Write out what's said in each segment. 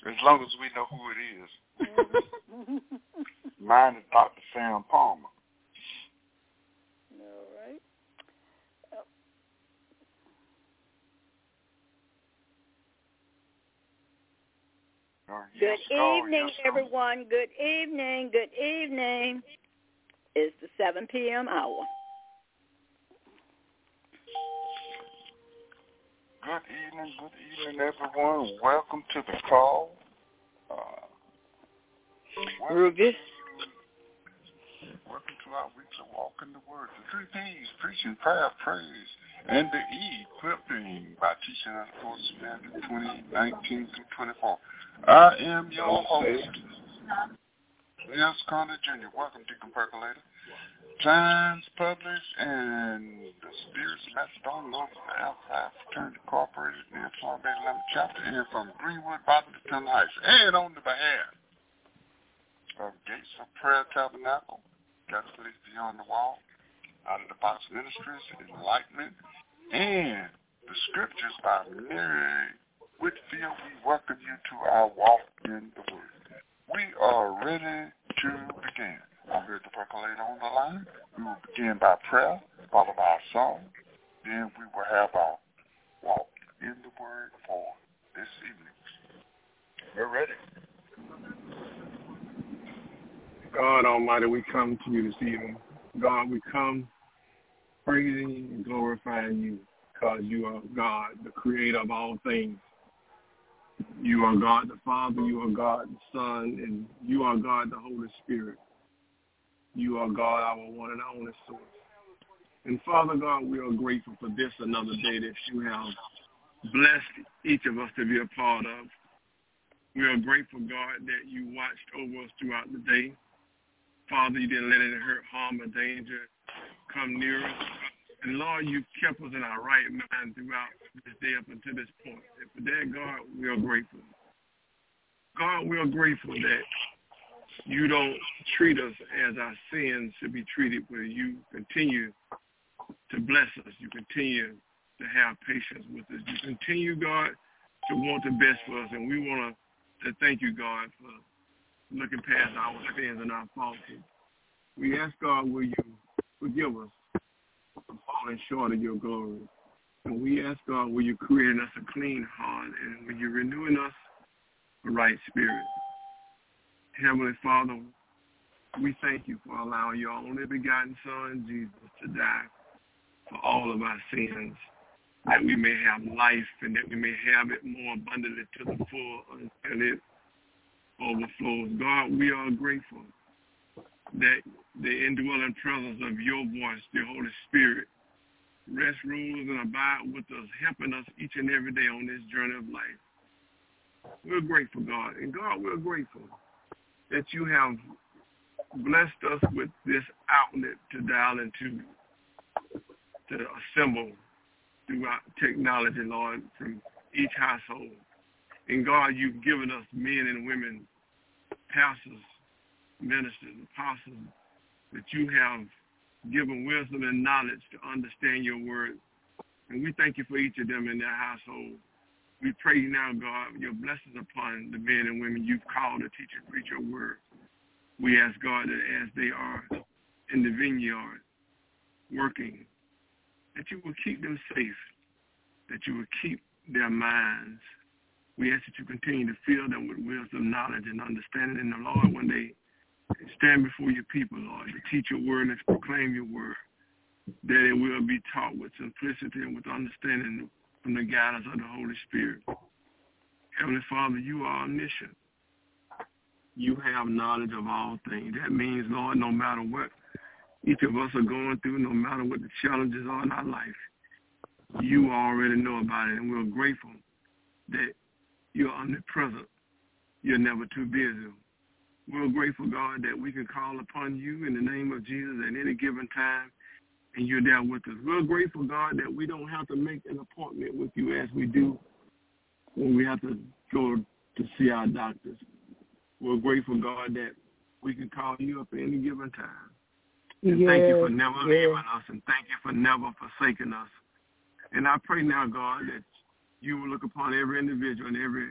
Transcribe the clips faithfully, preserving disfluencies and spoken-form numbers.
As long as we know who it is. Mine is Doctor Sam Palmer. All right. Oh, Good yes, go, evening, yes, go. everyone. Good evening. Good evening. It's the seven p.m. hour. Good evening, good evening, everyone. Welcome to the call. Uh, welcome, Ruby. welcome to our weekly walk in the Word. The three P's, preaching, prayer, praise, and the E, equipping by teaching us Course Standard twenty nineteen through twenty-four. I am your host, Les Conner Junior Welcome, Deacon Percolator. Times Published and the Spirits Macedon North Alpha Fraternity Incorporated in Florida eleventh chapter and from Greenwood Baptist Heights. And on the behalf of Gates of Prayer Tabernacle, God's Place Beyond the Wall, Out of the Box Ministries, Enlightenment, and the Scriptures by Mary Whitfield, we welcome you to our walk in the Word. We are ready to begin. I'm here to percolate on the line. We will begin by prayer, followed by a song. Then we will have our walk in the Word for this evening. We're ready. God Almighty, we come to you this evening. God, we come praising and glorifying you because you are God, the creator of all things. You are God the Father, you are God the Son, and you are God the Holy Spirit. You are God, our one and only source. And Father God, we are grateful for this another day that you have blessed each of us to be a part of. We are grateful, God, that you watched over us throughout the day. Father, you didn't let any hurt, harm, or danger come near us. And Lord, you kept us in our right mind throughout this day up until this point. And for that, God, we are grateful. God, we are grateful that you don't treat us as our sins should be treated, but you continue to bless us. You continue to have patience with us. You continue, God, to want the best for us. And we want to thank you, God, for looking past our sins and our faults. We ask, God, will you forgive us for falling short of your glory. And we ask, God, will you create in us a clean heart, and will you renewing us a right spirit. Heavenly Father, we thank you for allowing your only begotten Son, Jesus, to die for all of our sins, that we may have life and that we may have it more abundantly to the full until it overflows. God, we are grateful that the indwelling presence of your voice, the Holy Spirit, rest, rules, and abide with us, helping us each and every day on this journey of life. We're grateful, God. And God, we're grateful that you have blessed us with this outlet to dial into, to assemble throughout technology, Lord, from each household. And God, you've given us men and women, pastors, ministers, apostles, that you have given wisdom and knowledge to understand your word. And we thank you for each of them in their household. We pray now, God, your blessings upon the men and women you've called to teach and preach your word. We ask, God, that as they are in the vineyard working, that you will keep them safe, that you will keep their minds. We ask that you continue to fill them with wisdom, knowledge, and understanding in the Lord when they stand before your people, Lord, to teach your word and to proclaim your word, that it will be taught with simplicity and with understanding from the guidance of the Holy Spirit. Heavenly Father, you are omniscient. You have knowledge of all things. That means, Lord, no matter what each of us are going through, no matter what the challenges are in our life, you already know about it, and we're grateful that you're omnipresent. You're never too busy. We're grateful, God, that we can call upon you in the name of Jesus at any given time, and you're there with us. We're grateful, God, that we don't have to make an appointment with you as we do when we have to go to see our doctors. We're grateful, God, that we can call you up at any given time. And yes, thank you for never yes. leaving us, and thank you for never forsaking us. And I pray now, God, that you will look upon every individual and every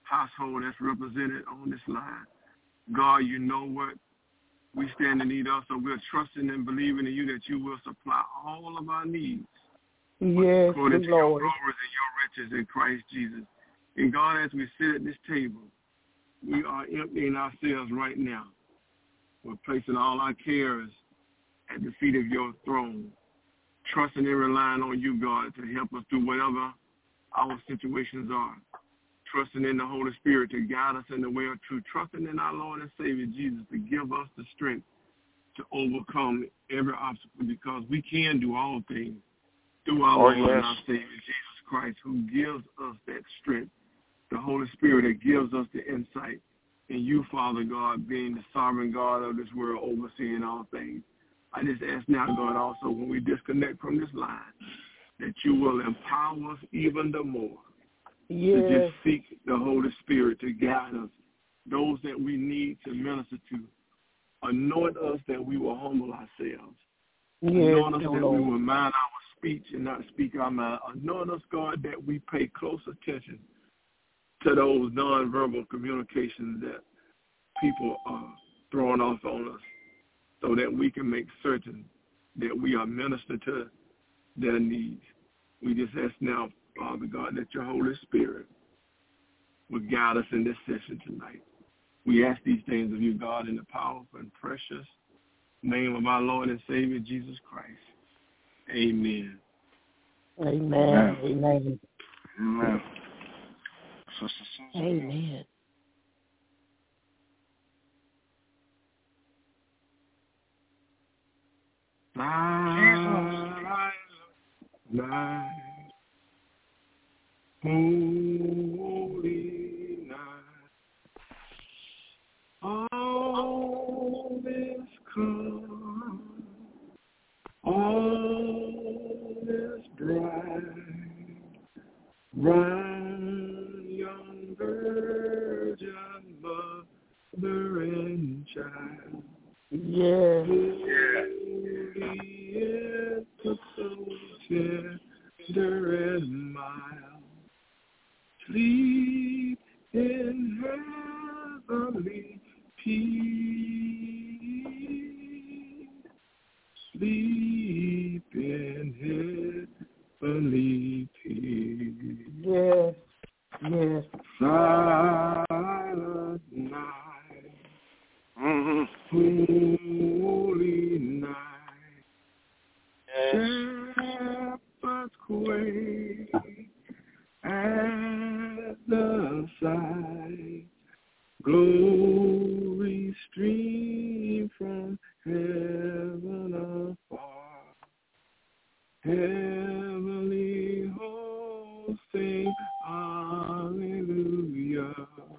household that's represented on this line. God, you know what we stand in need of, so we're trusting and believing in you that you will supply all of our needs. Yes, according to Lord. your glories and your riches in Christ Jesus. And God, as we sit at this table, we are emptying ourselves right now. We're placing all our cares at the feet of your throne, trusting and relying on you, God, to help us through whatever our situations are. Trusting in the Holy Spirit to guide us in the way of truth. Trusting in our Lord and Savior Jesus to give us the strength to overcome every obstacle, because we can do all things through our Oh, Lord yes. and our Savior Jesus Christ, who gives us that strength. The Holy Spirit that gives us the insight. And you, Father God, being the sovereign God of this world, overseeing all things. I just ask now, God, also when we disconnect from this line, that you will empower us even the more. Yes. To just seek the Holy Spirit to guide us, those that we need to minister to. Anoint us that we will humble ourselves. Yes, Anoint us that Lord. we will mind our speech and not speak our mind. Anoint us, God, that we pay close attention to those nonverbal communications that people are throwing off on us, so that we can make certain that we are ministering to their needs. We just ask now, Father God, that your Holy Spirit will guide us in this session tonight. We ask these things of you, God, in the powerful and precious name of our Lord and Savior, Jesus Christ. Amen. Amen. Amen. Amen. Amen. Night, night, holy night, all is calm, all is bright, round young virgin mother and child. Yes. Holy is the soul tender and mild, sleep in heavenly peace, sleep in heavenly peace. Yes. Yes. Silent night, Mm-hmm. holy night, shepherds quake at the sight, glory stream from heaven afar, heavenly hosts sing hallelujah.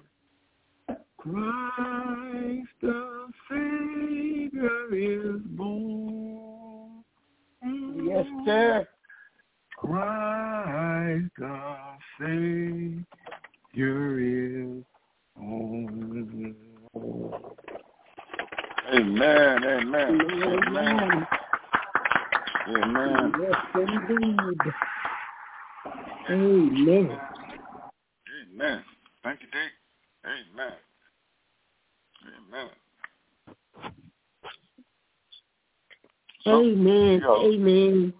Christ the Savior is born. Yes, sir. Christ the Savior is born. Amen. Amen. Amen. Amen. Yes, indeed. Amen. Amen. Thank you, Dick. Amen. Amen. So, Amen. yo. Amen.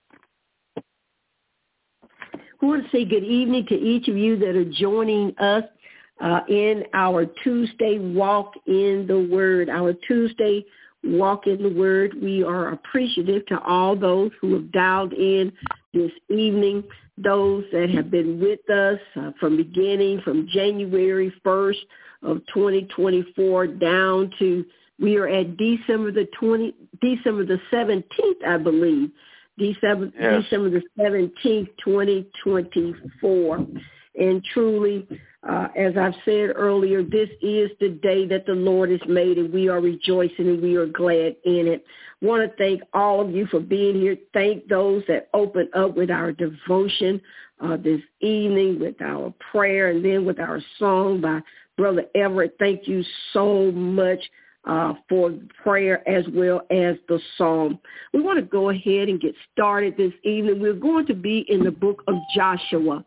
I want to say good evening to each of you that are joining us uh, in our Tuesday Walk in the Word. Our Tuesday Walk in the Word. We are appreciative to all those who have dialed in this evening, those that have been with us uh, from beginning, from January first of twenty twenty-four down to, we are at December the twentieth, December the seventeenth, I believe. December, Yes. December the seventeenth, twenty twenty-four. And truly, uh, as I've said earlier, this is the day that the Lord has made, and we are rejoicing and we are glad in it. I want to thank all of you for being here. Thank those that opened up with our devotion uh, this evening, with our prayer, and then with our song by Brother Everett. Thank you so much uh, for prayer as well as the psalm. We want to go ahead and get started this evening. We're going to be in the book of Joshua.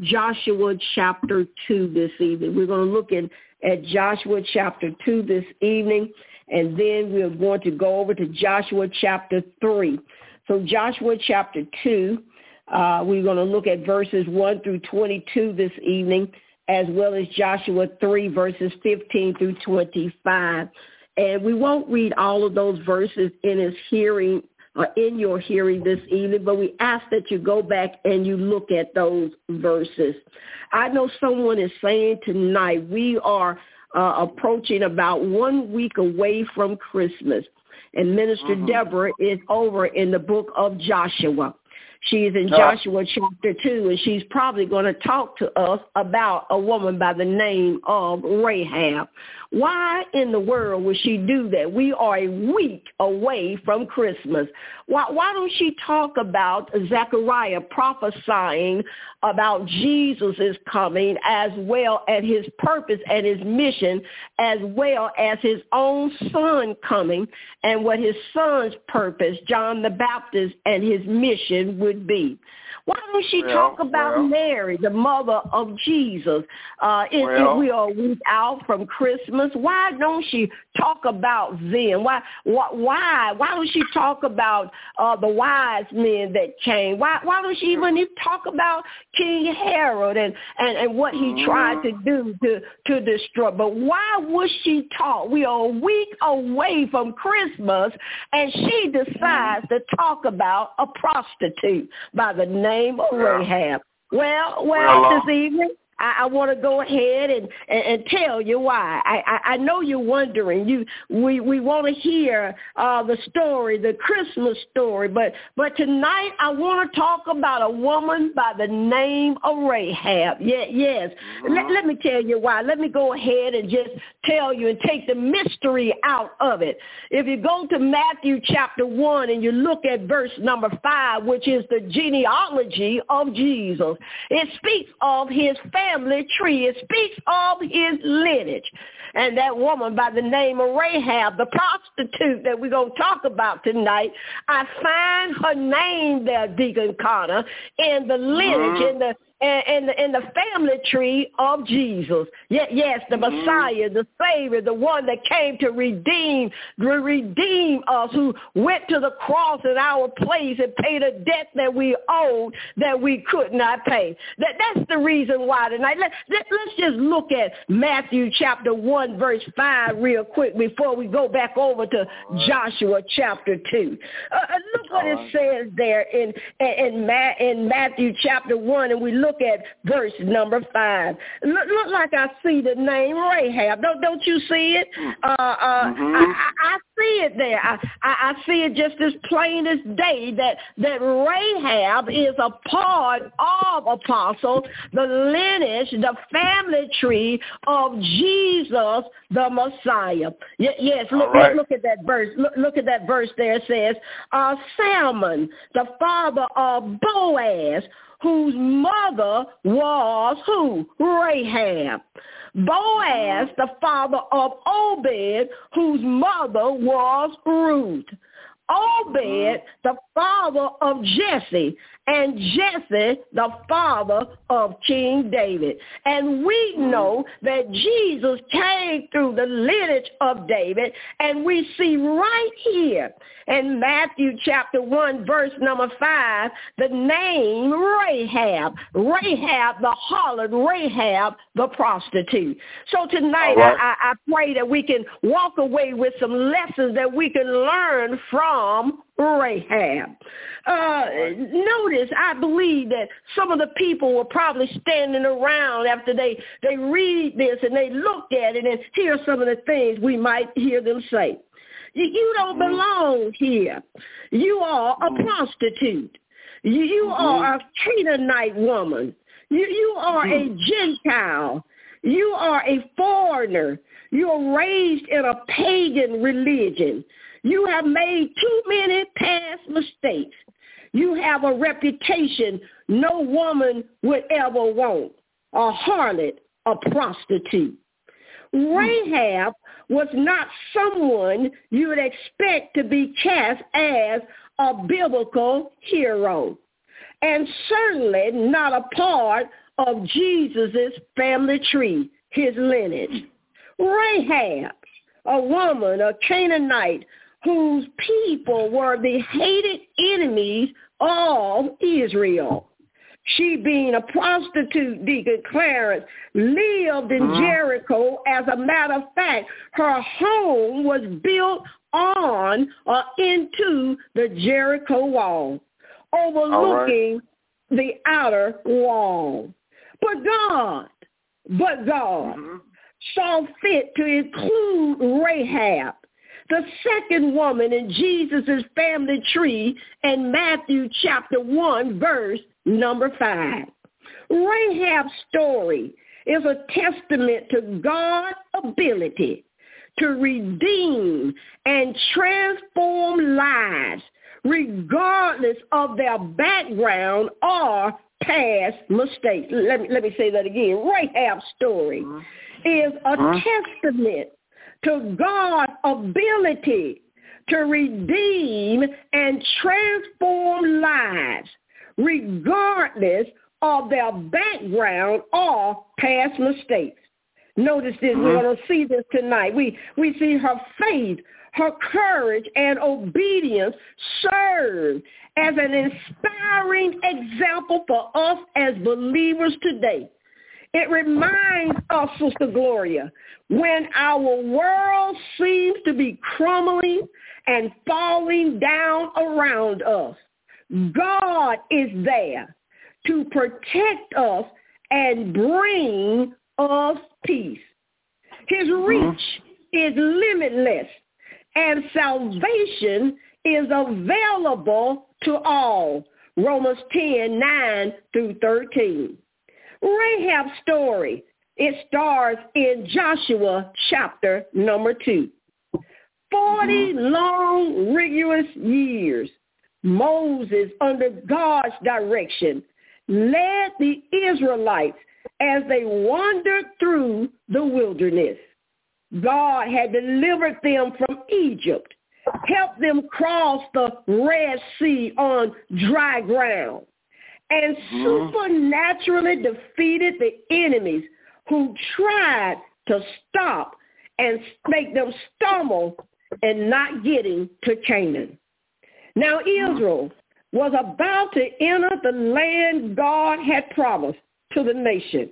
Joshua chapter two this evening. We're going to look at, at Joshua chapter two this evening, and then we're going to go over to Joshua chapter three. So Joshua chapter two, uh, we're going to look at verses one through twenty-two this evening, as well as Joshua three, verses fifteen through twenty-five. And we won't read all of those verses in his hearing or in your hearing this evening, but we ask that you go back and you look at those verses. I know someone is saying tonight we are uh, approaching about one week away from Christmas, and Minister mm-hmm. Deborah is over in the book of Joshua. She's in Joshua chapter two, and she's probably going to talk to us about a woman by the name of Rahab. Why in the world would she do that? We are a week away from Christmas. Why, why don't she talk about Zechariah prophesying about Jesus' coming, as well as his purpose and his mission, as well as his own son coming, and what his son's purpose, John the Baptist, and his mission would be? Why don't she well, talk about well, Mary, the mother of Jesus? Uh, if, well, if we are a week out from Christmas, why don't she talk about them? Why, why, why don't she talk about uh, the wise men that came? Why, why don't she even talk about King Herod and, and, and what he tried to do to, to destroy? But why would she talk? We are a week away from Christmas, and she decides to talk about a prostitute by the name of Rahab. Well, well, well this evening, I, I want to go ahead and, and, and tell you why. I, I, I know you're wondering. You, we, we want to hear uh, the story, the Christmas story, but but tonight I want to talk about a woman by the name of Rahab. Yeah, yes. Mm-hmm. Let, let me tell you why. Let me go ahead and just tell you and take the mystery out of it. If you go to Matthew chapter one and you look at verse number five, which is the genealogy of Jesus, it speaks of his family. Family tree. It speaks of his lineage. And that woman by the name of Rahab, the prostitute that we're going to talk about tonight, I find her name there, Deacon Connor, in the lineage, mm-hmm. in the in the, in the family tree of Jesus. Yes, yes, the Messiah, the Savior, the one that came to redeem, to redeem us, who went to the cross in our place and paid a debt that we owed that we could not pay. That, that's the reason why tonight. Let, let, let's just look at Matthew chapter one, verse five real quick before we go back over to Joshua chapter two. Uh, look what it says there in, in, Ma- in Matthew chapter one, and we look Look at verse number five. Look, look like I see the name Rahab. Don't don't you see it? Uh, uh, mm-hmm. I, I, I see it there. I, I, I see it just as plain as day that that Rahab is a part of Apostle, the lineage, the family tree of Jesus, the Messiah. Y- yes, look, right. look, look at that verse. Look, look at that verse there. It says, uh, Salmon, the father of Boaz, whose mother was who? Rahab. Boaz, the father of Obed, whose mother was Ruth. Obed, the father of Jesse, and Jesse, the father of King David. And we know that Jesus came through the lineage of David, and we see right here in Matthew chapter one, verse number five, the name Rahab. Rahab the harlot, Rahab the prostitute. So tonight right. I, I pray that we can walk away with some lessons that we can learn from Rahab. Uh, notice, I believe that some of the people were probably standing around after they, they read this and they looked at it, and hear some of the things we might hear them say. You, you don't belong here. You are a prostitute. You, you are a Canaanite woman. You, you are a Gentile. You are a foreigner. You are raised in a pagan religion. You have made too many past mistakes. You have a reputation no woman would ever want. A harlot, a prostitute. Rahab was not someone you would expect to be cast as a biblical hero, and certainly not a part of Jesus' family tree, his lineage. Rahab, a woman, a Canaanite, whose people were the hated enemies of Israel. She, being a prostitute, Deacon Clarence, lived in mm-hmm. Jericho. As a matter of fact, her home was built on or into the Jericho wall, overlooking right. the outer wall. But God, but God mm-hmm. saw fit to include Rahab, the second woman in Jesus' family tree, in Matthew chapter one, verse number five. Rahab's story is a testament to God's ability to redeem and transform lives, regardless of their background or past mistakes. Let me, let me say that again. Rahab's story mm-hmm. is a mm-hmm. testament to God's ability to redeem and transform lives, regardless of their background or past mistakes. Notice this. Mm-hmm. We're going to see this tonight. We, we see her faith, her courage, and obedience serve as an inspiring example for us as believers today. It reminds us, Sister Gloria, when our world seems to be crumbling and falling down around us, God is there to protect us and bring us peace. His reach is limitless, and salvation is available to all. Romans ten, nine through thirteen. Rahab's story, it stars in Joshua chapter number two. Forty long, rigorous years, Moses, under God's direction, led the Israelites as they wandered through the wilderness. God had delivered them from Egypt, helped them cross the Red Sea on dry ground, and supernaturally defeated the enemies who tried to stop and make them stumble in not getting to Canaan. Now Israel was about to enter the land God had promised to the nation.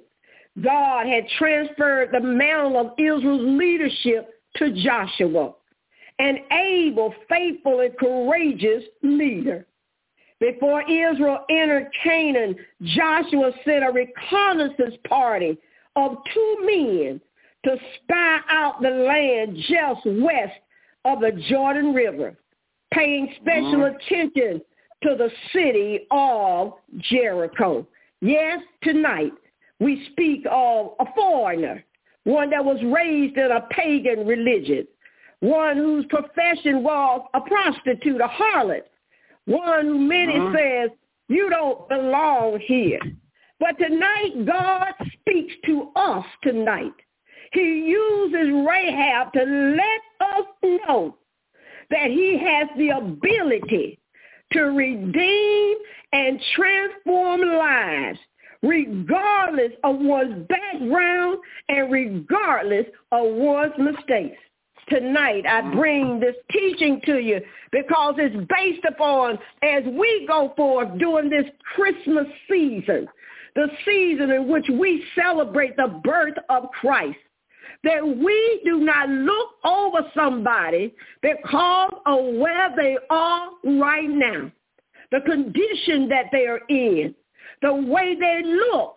God had transferred the mantle of Israel's leadership to Joshua, an able, faithful, and courageous leader. Before Israel entered Canaan, Joshua sent a reconnaissance party of two men to spy out the land just west of the Jordan River, paying special mm-hmm. attention to the city of Jericho. Yes, tonight we speak of a foreigner, one that was raised in a pagan religion, one whose profession was a prostitute, a harlot, one who many uh-huh. says, you don't belong here. But tonight, God speaks to us tonight. He uses Rahab to let us know that he has the ability to redeem and transform lives, regardless of one's background and regardless of one's mistakes. Tonight, I bring this teaching to you because it's based upon, as we go forth during this Christmas season, the season in which we celebrate the birth of Christ, that we do not look over somebody because of where they are right now, the condition that they are in, the way they look.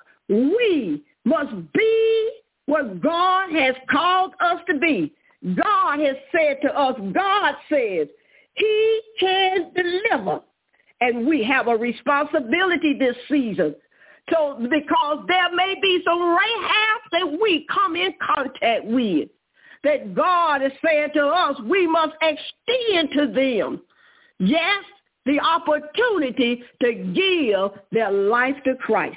We must be what God has called us to be. God has said to us, God says he can deliver. And we have a responsibility this season. So because there may be some Rahabs that we come in contact with, that God is saying to us, we must extend to them, yes, the opportunity to give their life to Christ.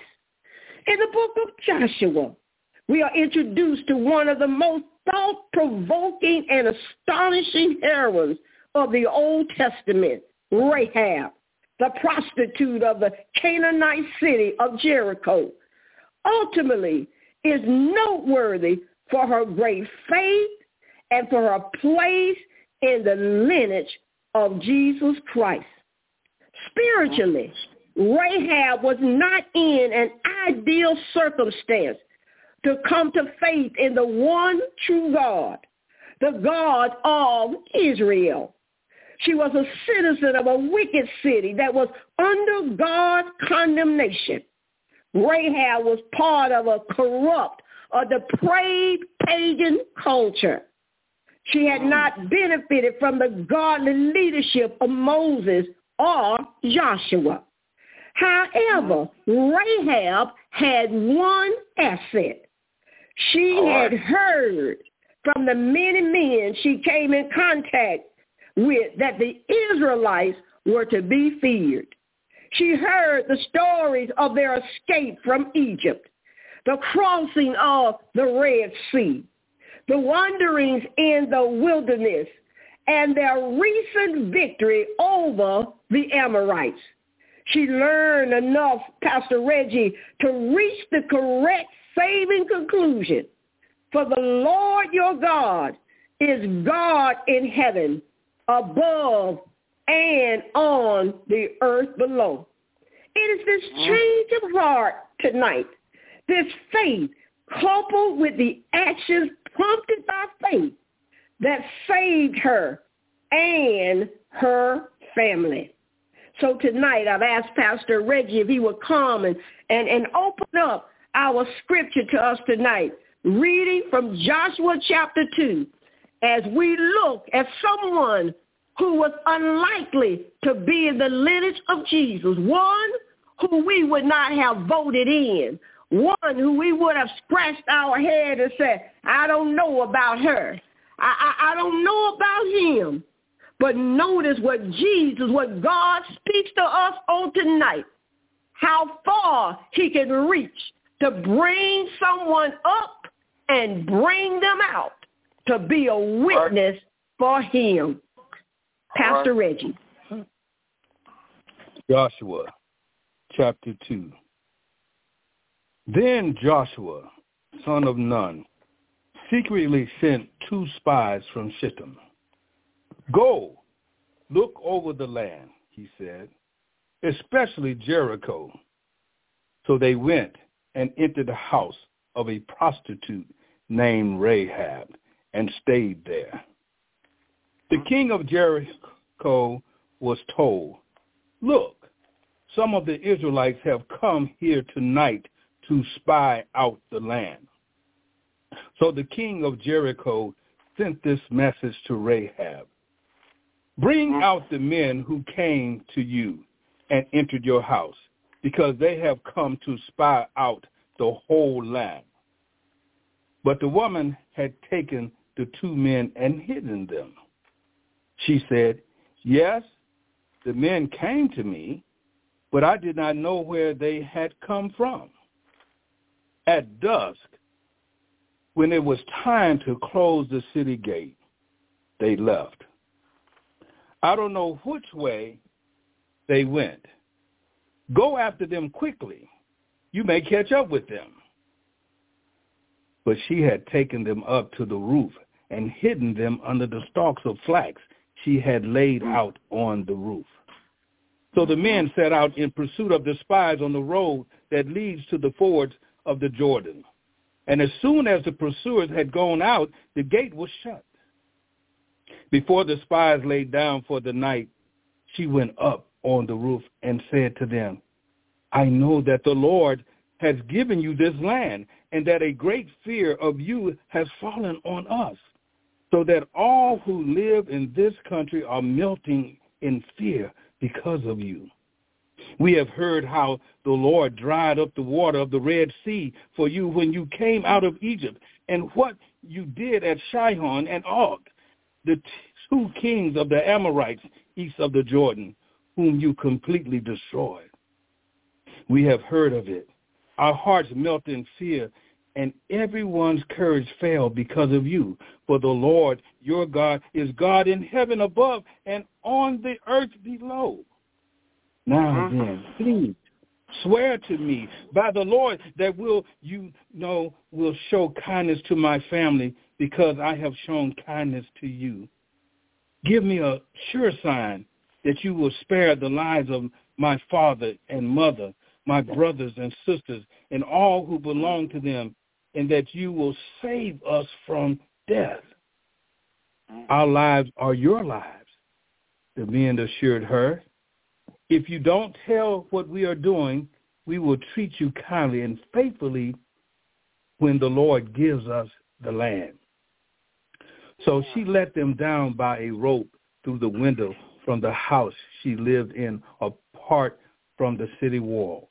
In the book of Joshua, we are introduced to one of the most thought-provoking and astonishing heroines of the Old Testament, Rahab, the prostitute of the Canaanite city of Jericho, ultimately is noteworthy for her great faith and for her place in the lineage of Jesus Christ. Spiritually, Rahab was not in an ideal circumstance to come to faith in the one true God, the God of Israel. She was a citizen of a wicked city that was under God's condemnation. Rahab was part of a corrupt or depraved pagan culture. She had not benefited from the godly leadership of Moses or Joshua. However, Rahab had one asset. She had heard from the many men she came in contact with that the Israelites were to be feared. She heard the stories of their escape from Egypt, the crossing of the Red Sea, the wanderings in the wilderness, and their recent victory over the Amorites. She learned enough, Pastor Reggie, to reach the correct saving conclusion. For the Lord your God is God in heaven, above and on the earth below. It is this change of heart tonight, this faith coupled with the actions prompted by faith, that saved her and her family. So tonight I've asked Pastor Reggie if he would come and, and, and open up our scripture to us tonight, reading from Joshua chapter two, as we look at someone who was unlikely to be in the lineage of Jesus, one who we would not have voted in, one who we would have scratched our head and said, I don't know about her. I, I, I don't know about him. But notice what Jesus, what God speaks to us on tonight, how far he can reach to bring someone up and bring them out to be a witness for him. Pastor Reggie. Joshua chapter two. Then Joshua, son of Nun, secretly sent two spies from Shittim. Go, look over the land, he said, especially Jericho. So they went and entered the house of a prostitute named Rahab and stayed there. The king of Jericho was told, look, some of the Israelites have come here tonight to spy out the land. So the king of Jericho sent this message to Rahab. Bring out the men who came to you and entered your house, because they have come to spy out the whole land. But the woman had taken the two men and hidden them. She said, yes, the men came to me, but I did not know where they had come from. At dusk, when it was time to close the city gate, they left. I don't know which way they went. Go after them quickly. You may catch up with them. But she had taken them up to the roof and hidden them under the stalks of flax she had laid out on the roof. So the men set out in pursuit of the spies on the road that leads to the fords of the Jordan. And as soon as the pursuers had gone out, the gate was shut. Before the spies lay down for the night, she went up on the roof and said to them, I know that the Lord has given you this land, and that a great fear of you has fallen on us, so that all who live in this country are melting in fear because of you. We have heard how the Lord dried up the water of the Red Sea for you when you came out of Egypt, and what you did at Shihon and Og, the two kings of the Amorites east of the Jordan, whom you completely destroyed. We have heard of it. Our hearts melt in fear, and everyone's courage failed because of you. For the Lord, your God, is God in heaven above and on the earth below. Now then, please Swear to me by the Lord that will you know will show kindness to my family because I have shown kindness to you. Give me a sure sign that you will spare the lives of my father and mother, my brothers and sisters, and all who belong to them, and that you will save us from death. Our lives are your lives, the men assured her. If you don't tell what we are doing, we will treat you kindly and faithfully when the Lord gives us the land. So she let them down by a rope through the window from the house she lived in, apart from the city wall.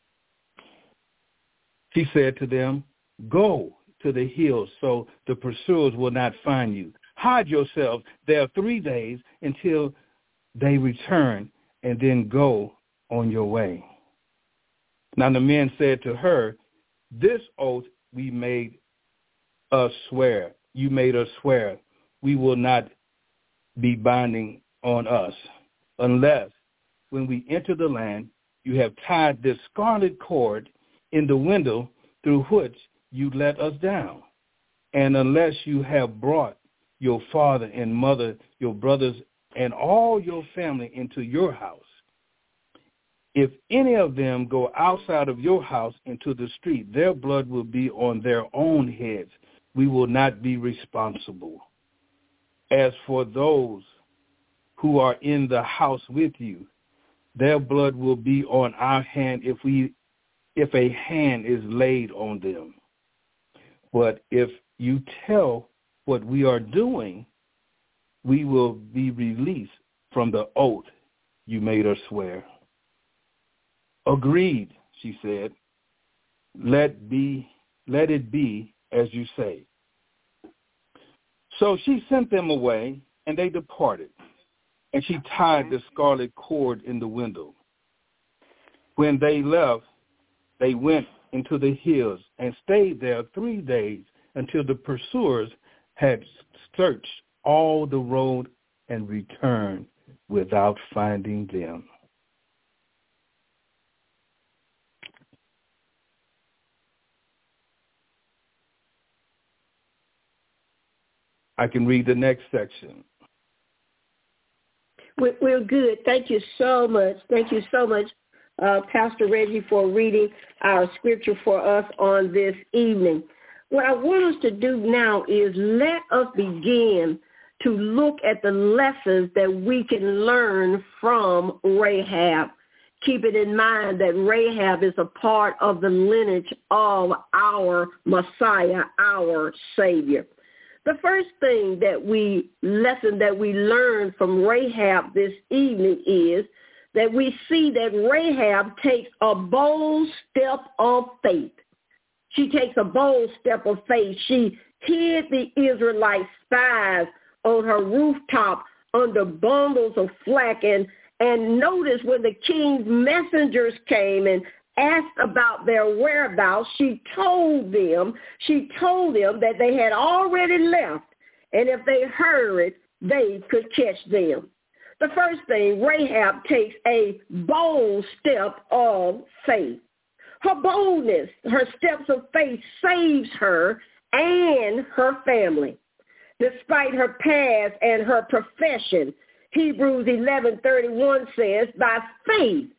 She said to them, go to the hills so the pursuers will not find you. Hide yourselves there three days until they return, and then go on your way. Now the men said to her, this oath we made us swear. You made us swear. We will not be binding on us unless when we enter the land, you have tied this scarlet cord in the window through which you let us down. And unless you have brought your father and mother, your brothers, and all your family into your house. If any of them go outside of your house into the street, their blood will be on their own heads. We will not be responsible. As for those who are in the house with you, their blood will be on our hand if we, if a hand is laid on them. But if you tell what we are doing, we will be released from the oath you made us swear. Agreed, she said. Let be, let it be as you say. So she sent them away, and they departed, and she tied the scarlet cord in the window. When they left, they went into the hills and stayed there three days until the pursuers had searched all the road and returned without finding them. I can read the next section. We're, we're good. Thank you so much. Thank you so much, uh, Pastor Reggie, for reading our scripture for us on this evening. What I want us to do now is let us begin to look at the lessons that we can learn from Rahab. Keeping in mind that Rahab is a part of the lineage of our Messiah, our Savior. The first thing that we, lesson that we learn from Rahab this evening is that we see that Rahab takes a bold step of faith. She takes a bold step of faith. She hid the Israelite spies on her rooftop under bundles of flax. And, and notice when the king's messengers came and asked about their whereabouts, she told them, she told them that they had already left, and if they hurried, they could catch them. The first thing, Rahab takes a bold step of faith. Her boldness, her steps of faith saves her and her family. Despite her past and her profession, Hebrews eleven thirty-one says, by faith,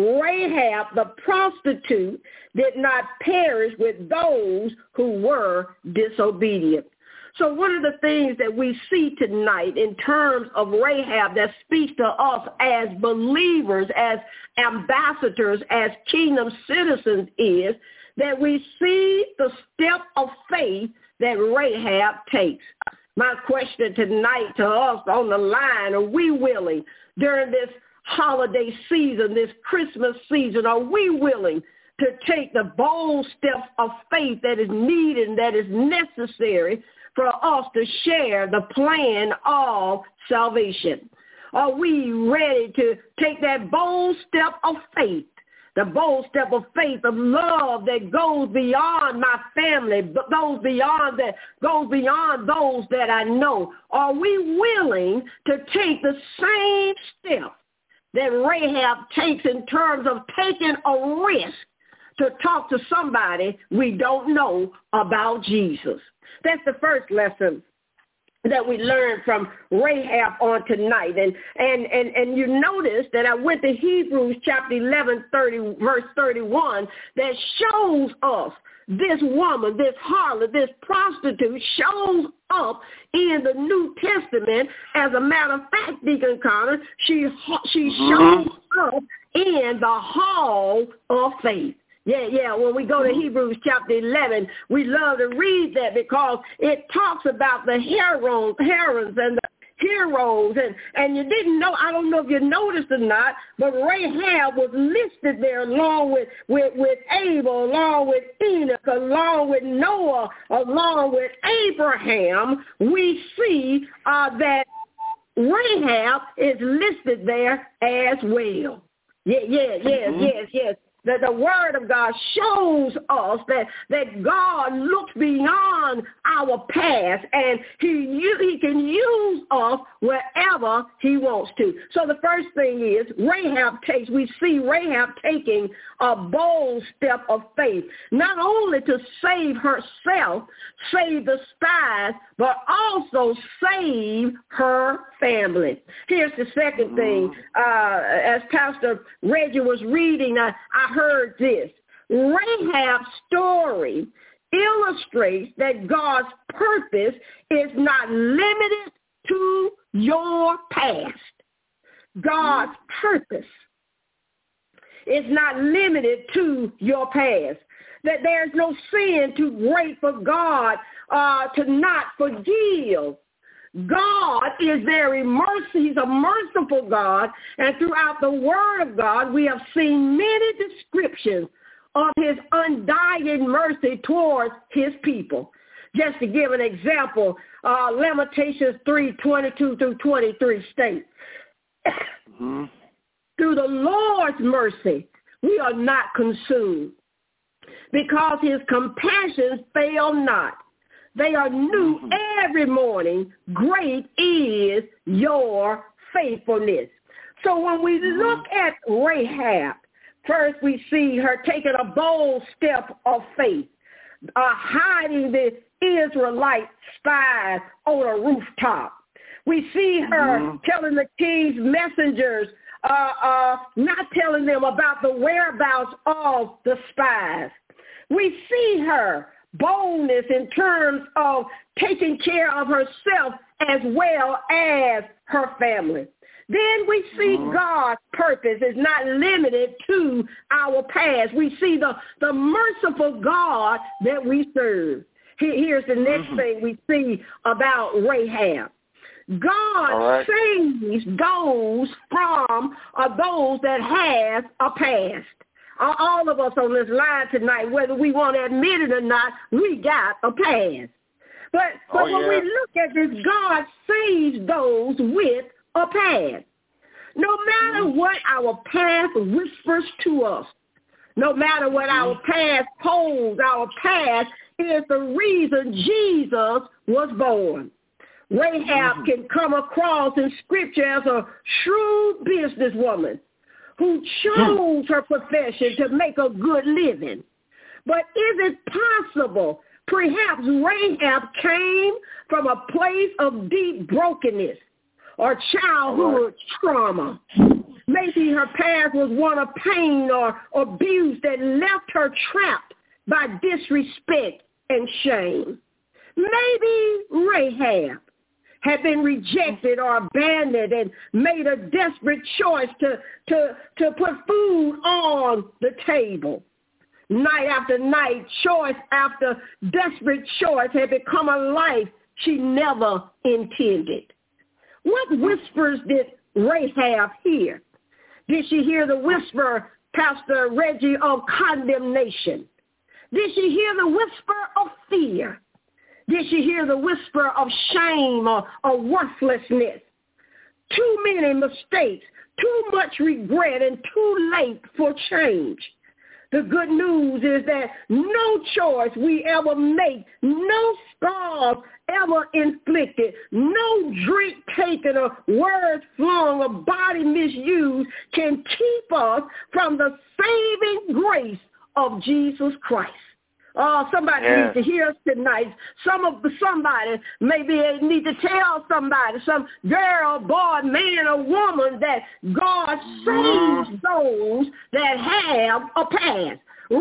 Rahab the prostitute did not perish with those who were disobedient. So one of the things that we see tonight in terms of Rahab that speaks to us as believers, as ambassadors, as kingdom citizens is that we see the step of faith that Rahab takes. My question tonight to us on the line, are we willing during this holiday season, this Christmas season, are we willing to take the bold steps of faith that is needed and that is necessary for us to share the plan of salvation? Are we ready to take that bold step of faith, the bold step of faith of love that goes beyond my family, but goes beyond that, goes beyond those that I know? Are we willing to take the same step that Rahab takes in terms of taking a risk to talk to somebody we don't know about Jesus. That's the first lesson that we learned from Rahab on tonight. And and and, and you notice that I went to Hebrews chapter eleven, thirty, verse thirty-one, that shows us this woman, this harlot, this prostitute shows up in the New Testament. As a matter of fact, Deacon Connor, she, she shows up in the hall of faith. Yeah, yeah. When we go to Hebrews chapter eleven, we love to read that because it talks about the herons, herons and the heroes. And, and you didn't know, I don't know if you noticed or not, but Rahab was listed there along with, with, with Abel, along with Enoch, along with Noah, along with Abraham. We see uh, that Rahab is listed there as well. Yeah, yeah, yes, mm-hmm. yes, yes. That the word of God shows us that, that God looks beyond our past and he, he can use us wherever he wants to. So the first thing is Rahab takes, we see Rahab taking a bold step of faith, not only to save herself, save the spies, but also save her family. Here's the second thing. Uh, as Pastor Reggie was reading, I, I heard this. Rahab's story illustrates that God's purpose is not limited to your past. God's purpose is not limited to your past. That there's no sin too great for God uh, to not forgive. God is very merciful. He's a merciful God. And throughout the Word of God, we have seen many descriptions of his undying mercy towards his people. Just to give an example, uh, Lamentations three, twenty-two through twenty-three states, mm-hmm. through the Lord's mercy, we are not consumed, because his compassions fail not. They are new every morning. Great is your faithfulness. So when we look at Rahab, first we see her taking a bold step of faith, uh, hiding the Israelite spies on a rooftop. We see her mm-hmm. telling the king's messengers, uh, uh, not telling them about the whereabouts of the spies. We see her boldness in terms of taking care of herself as well as her family. Then we see mm-hmm. God's purpose is not limited to our past. We see the, the merciful God that we serve. Here's the next mm-hmm. thing we see about Rahab. God right. saves those from uh, those that have a past. Uh, all of us on this line tonight, whether we want to admit it or not, we got a past. But, but oh, when yeah. we look at this, God saves those with a past. No matter mm-hmm. what our past whispers to us, no matter what mm-hmm. our past holds, our past is the reason Jesus was born. Rahab mm-hmm. can come across in Scripture as a shrewd businesswoman who chose her profession to make a good living. But is it possible perhaps Rahab came from a place of deep brokenness or childhood trauma? Maybe her past was one of pain or abuse that left her trapped by disrespect and shame. Maybe Rahab had been rejected or abandoned and made a desperate choice to, to, to put food on the table. Night after night, choice after desperate choice had become a life she never intended. What whispers did Rahab hear? Did she hear the whisper, Pastor Reggie, of condemnation? Did she hear the whisper of fear? Did she hear the whisper of shame or, or worthlessness? Too many mistakes, too much regret, and too late for change. The good news is that no choice we ever make, no scars ever inflicted, no drink taken or words flung or body misused can keep us from the saving grace of Jesus Christ. Oh, somebody yes. needs to hear us tonight. Some of somebody maybe need to tell somebody, some girl, boy, man, or woman, that God mm. saves those that have a past.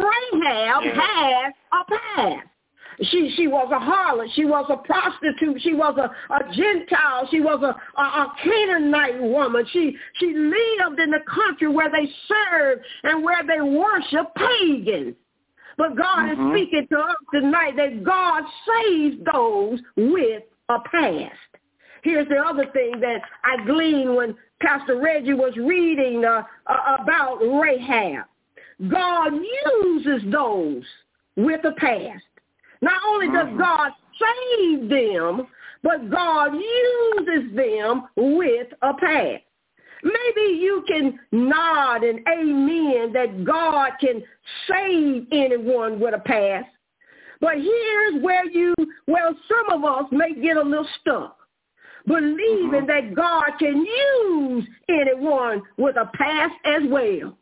Rahab yes. had a past. She she was a harlot. She was a prostitute. She was a, a Gentile. She was a, a, a Canaanite woman. She she lived in the country where they served and where they worship pagans. But God mm-hmm. is speaking to us tonight that God saves those with a past. Here's the other thing that I gleaned when Pastor Reggie was reading uh, uh, about Rahab. God uses those with a past. Not only does mm-hmm. God save them, but God uses them with a past. Maybe you can nod and amen that God can save anyone with a past. But here's where you, well, some of us may get a little stuck, believing mm-hmm. that God can use anyone with a past as well.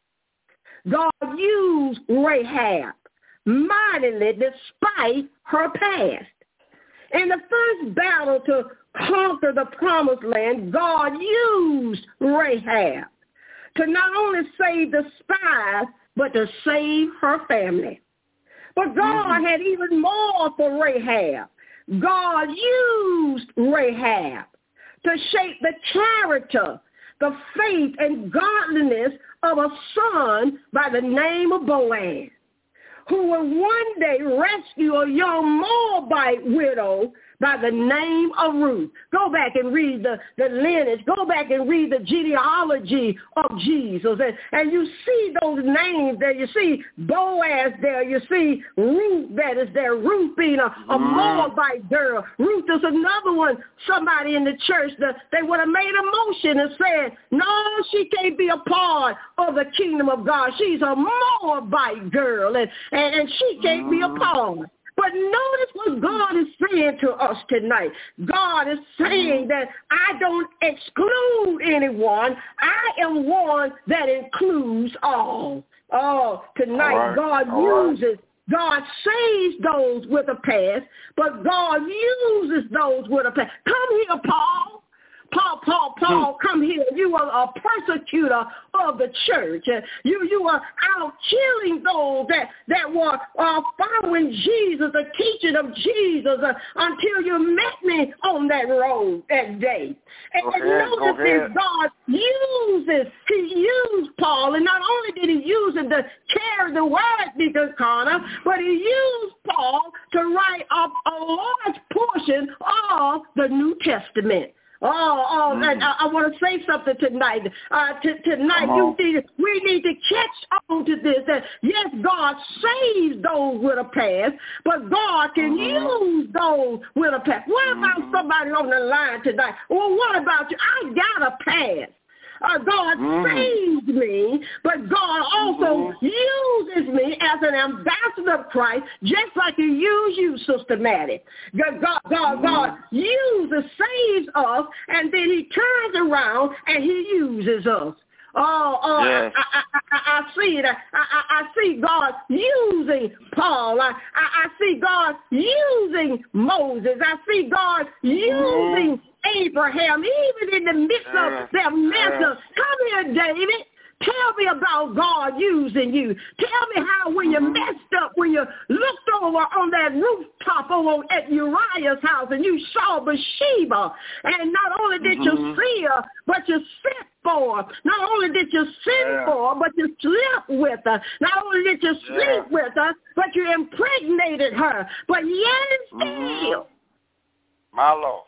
God used Rahab mightily despite her past. In the first battle to conquer the promised land, God used Rahab to not only save the spies, but to save her family. But God mm-hmm. had even more for Rahab. God used Rahab to shape the character, the faith, and godliness of a son by the name of Boaz, who will one day rescue a young Moabite widow by the name of Ruth. Go back and read the, the lineage. Go back and read the genealogy of Jesus. And, and you see those names there. You see Boaz there. You see Ruth that is there. Ruth being a, a Moabite girl. Ruth is another one. Somebody in the church, the, they would have made a motion and said, no, she can't be a part of the kingdom of God. She's a Moabite girl, and, and, and she can't be a part. But notice what God is saying to us tonight. God is saying that I don't exclude anyone. I am one that includes all. Oh, tonight all right. God all uses, right. God saves those with a past, but God uses those with a past. Come here, Paul. Paul, Paul, Paul, come here. You are a persecutor of the church. You you are out killing those that, that were uh, following Jesus, the teaching of Jesus, uh, until you met me on that road that day. And, go and ahead, notice this, God uses, he used Paul, and not only did he use him to carry the word, Deacon Connor, but he used Paul to write up a large portion of the New Testament. Oh, oh! Mm. I, I want to say something tonight. Uh, t- tonight, you need, we need to catch on to this. That yes, God saves those with a past, but God can mm-hmm. use those with a past. What about mm-hmm. somebody on the line tonight? Well, what about you? I got a past. Uh, God mm. saves me, but God also mm-hmm. uses me as an ambassador of Christ, just like he used you, Sister Maddie. God, God, God, mm-hmm. God uses, saves us, and then he turns around and he uses us. Oh, oh yes. I, I, I, I see it. I, I, I see God using Paul. I, I, I see God using Moses. I see God using mm-hmm. Abraham, even in the midst of their mess. Come here, David. Tell me about God using you. Tell me how when you messed up, when you looked over on that rooftop over at Uriah's house and you saw Bathsheba, and not only did mm-hmm. you see her, but you sent for her. Not only did you send yeah. for her, but you slept with her. Not only did you sleep yeah. with her, but you impregnated her. But yet and still, mm-hmm. my Lord,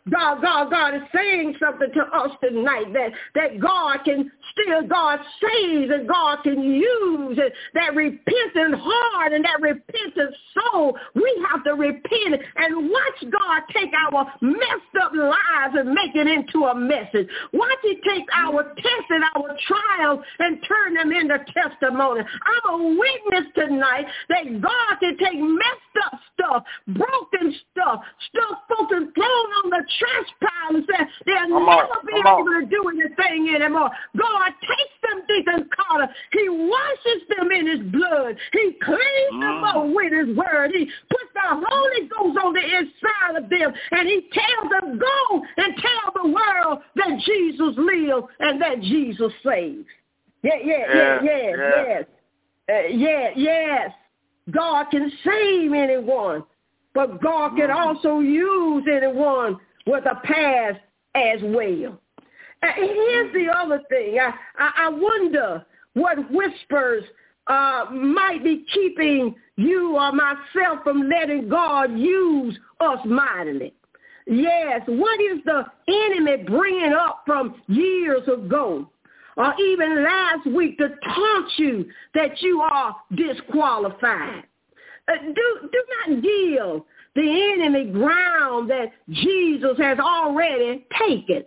God, God, God is saying something to us tonight that, that God can still, God saves and God can use it, that repentant heart and that repentant soul. We have to repent and watch God take our messed up lives and make it into a message. Watch He take our tests and our trials and turn them into testimony. I'm a witness tonight that God can take messed up stuff, broken stuff, stuff folks have thrown on the trash pile and said they'll come never on, be come able on. to do anything anymore. God takes them, Deacon Carter. He washes them in His blood. He cleans mm. them up with His word. He puts the Holy Ghost on the inside of them, and He tells them, go and tell the world that Jesus lives and that Jesus saves. Yeah, yeah, yeah, yeah, yeah. yes. Uh, yeah, yes. God can save anyone, but God can also use anyone with a past as well. Uh, here's the other thing. I, I, I wonder what whispers uh, might be keeping you or myself from letting God use us mightily. Yes, what is the enemy bringing up from years ago or even last week to taunt you that you are disqualified? Uh, do, do not give the enemy ground that Jesus has already taken.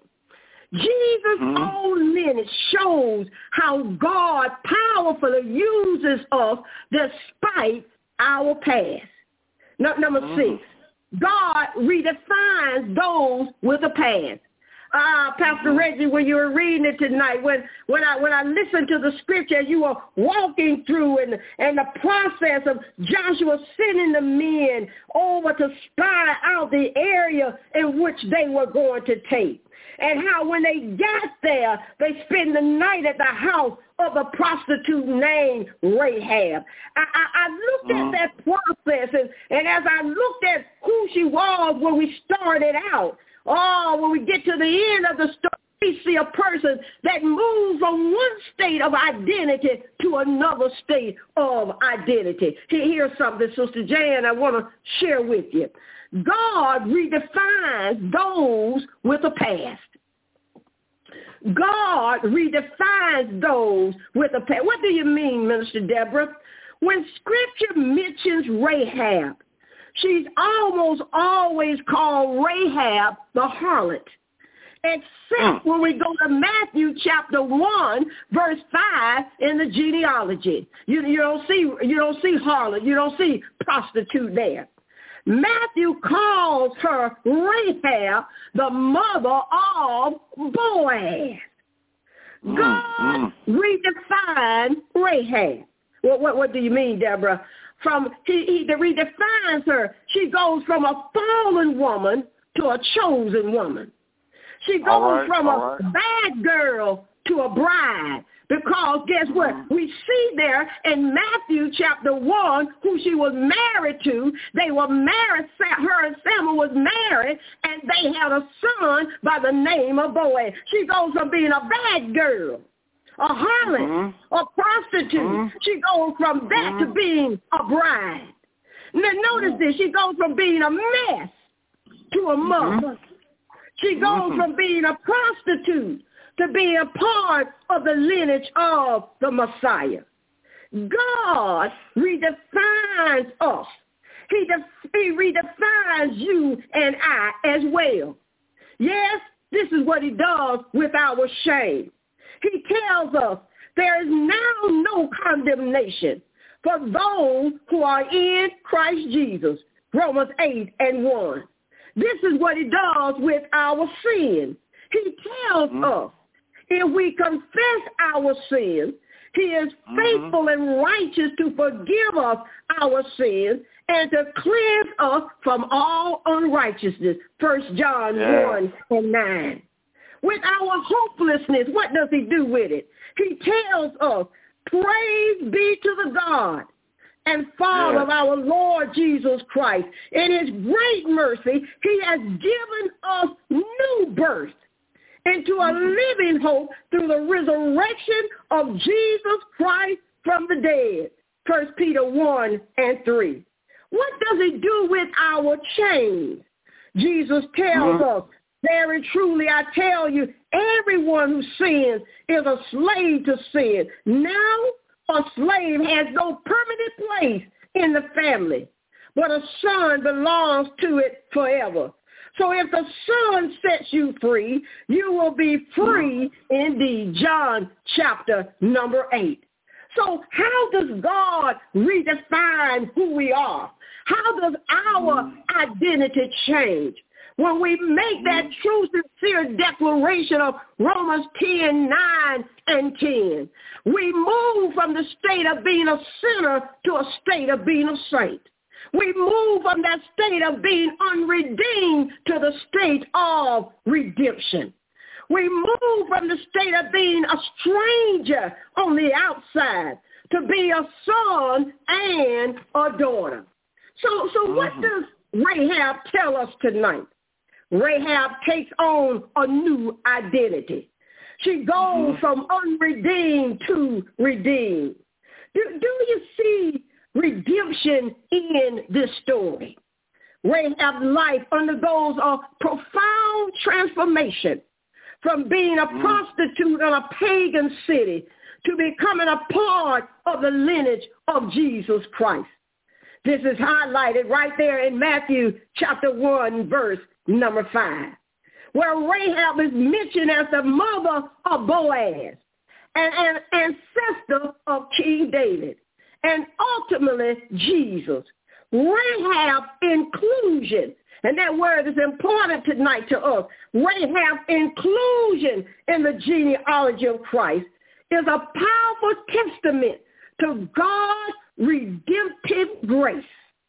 Jesus' mm-hmm. own lineage shows how God powerfully uses us despite our past. No, number mm-hmm. six, God redefines those with a past. Uh, Pastor mm-hmm. Reggie, when you were reading it tonight, when when I when I listened to the scripture, you were walking through and and the process of Joshua sending the men over to spy out the area in which they were going to take. And how when they got there, they spent the night at the house of a prostitute named Rahab. I, I, I looked mm-hmm. at that process, and, and as I looked at who she was when we started out, oh, when we get to the end of the story, we see a person that moves from one state of identity to another state of identity. Here's something, Sister Jan, I want to share with you. God redefines those with a past. God redefines those with a past. What do you mean, Minister Deborah? When Scripture mentions Rahab, she's almost always called Rahab the harlot, except when we go to Matthew chapter one, verse five in the genealogy. You, you don't see you don't see harlot, you don't see prostitute there. Matthew calls her Rahab, the mother of Boaz. God mm, mm. redefined Rahab. What, what, what do you mean, Deborah? From he, he redefines her. She goes from a fallen woman to a chosen woman. She goes right, from a right. bad girl to a bride. Because guess what? We see there in Matthew chapter one who she was married to. They were married, her and Samuel was married, and they had a son by the name of Boaz. She goes from being a bad girl, a harlot, mm-hmm. a prostitute. Mm-hmm. She goes from that mm-hmm. to being a bride. Now notice this. She goes from being a mess to a mother. Mm-hmm. She goes mm-hmm. from being a prostitute to be a part of the lineage of the Messiah. God redefines us. He, de- he redefines you and I as well. Yes, this is what he does with our shame. He tells us there is now no condemnation for those who are in Christ Jesus. Romans eight and one. This is what he does with our sin. He tells mm-hmm. us if we confess our sins, he is mm-hmm. faithful and righteous to forgive us our sins and to cleanse us from all unrighteousness. First John yeah. one and nine. With our hopelessness, what does he do with it? He tells us, praise be to the God and Father yeah. of our Lord Jesus Christ. In his great mercy, he has given us new birth into a living hope through the resurrection of Jesus Christ from the dead. First Peter one and three. What does it do with our chains? Jesus tells mm-hmm. us Very truly, I tell you, everyone who sins is a slave to sin. Now, a slave has no permanent place in the family, but a son belongs to it forever. So if the Son sets you free, you will be free indeed. John chapter number eight. So how does God redefine who we are? How does our identity change? When we make that true, sincere declaration of Romans ten, nine, and ten, we move from the state of being a sinner to a state of being a saint. We move from that state of being unredeemed to the state of redemption. We move from the state of being a stranger on the outside to be a son and a daughter. So, so what does Rahab tell us tonight? Rahab takes on a new identity. She goes from unredeemed to redeemed. Do, do you see redemption in this story? Rahab's life undergoes a profound transformation from being a prostitute in a pagan city to becoming a part of the lineage of Jesus Christ. This is highlighted right there in Matthew chapter one, verse number five, where Rahab is mentioned as the mother of Boaz and an ancestor of King David, and ultimately Jesus. Rahab's inclusion, and that word is important tonight to us, Rahab's inclusion in the genealogy of Christ is a powerful testament to God's redemptive grace.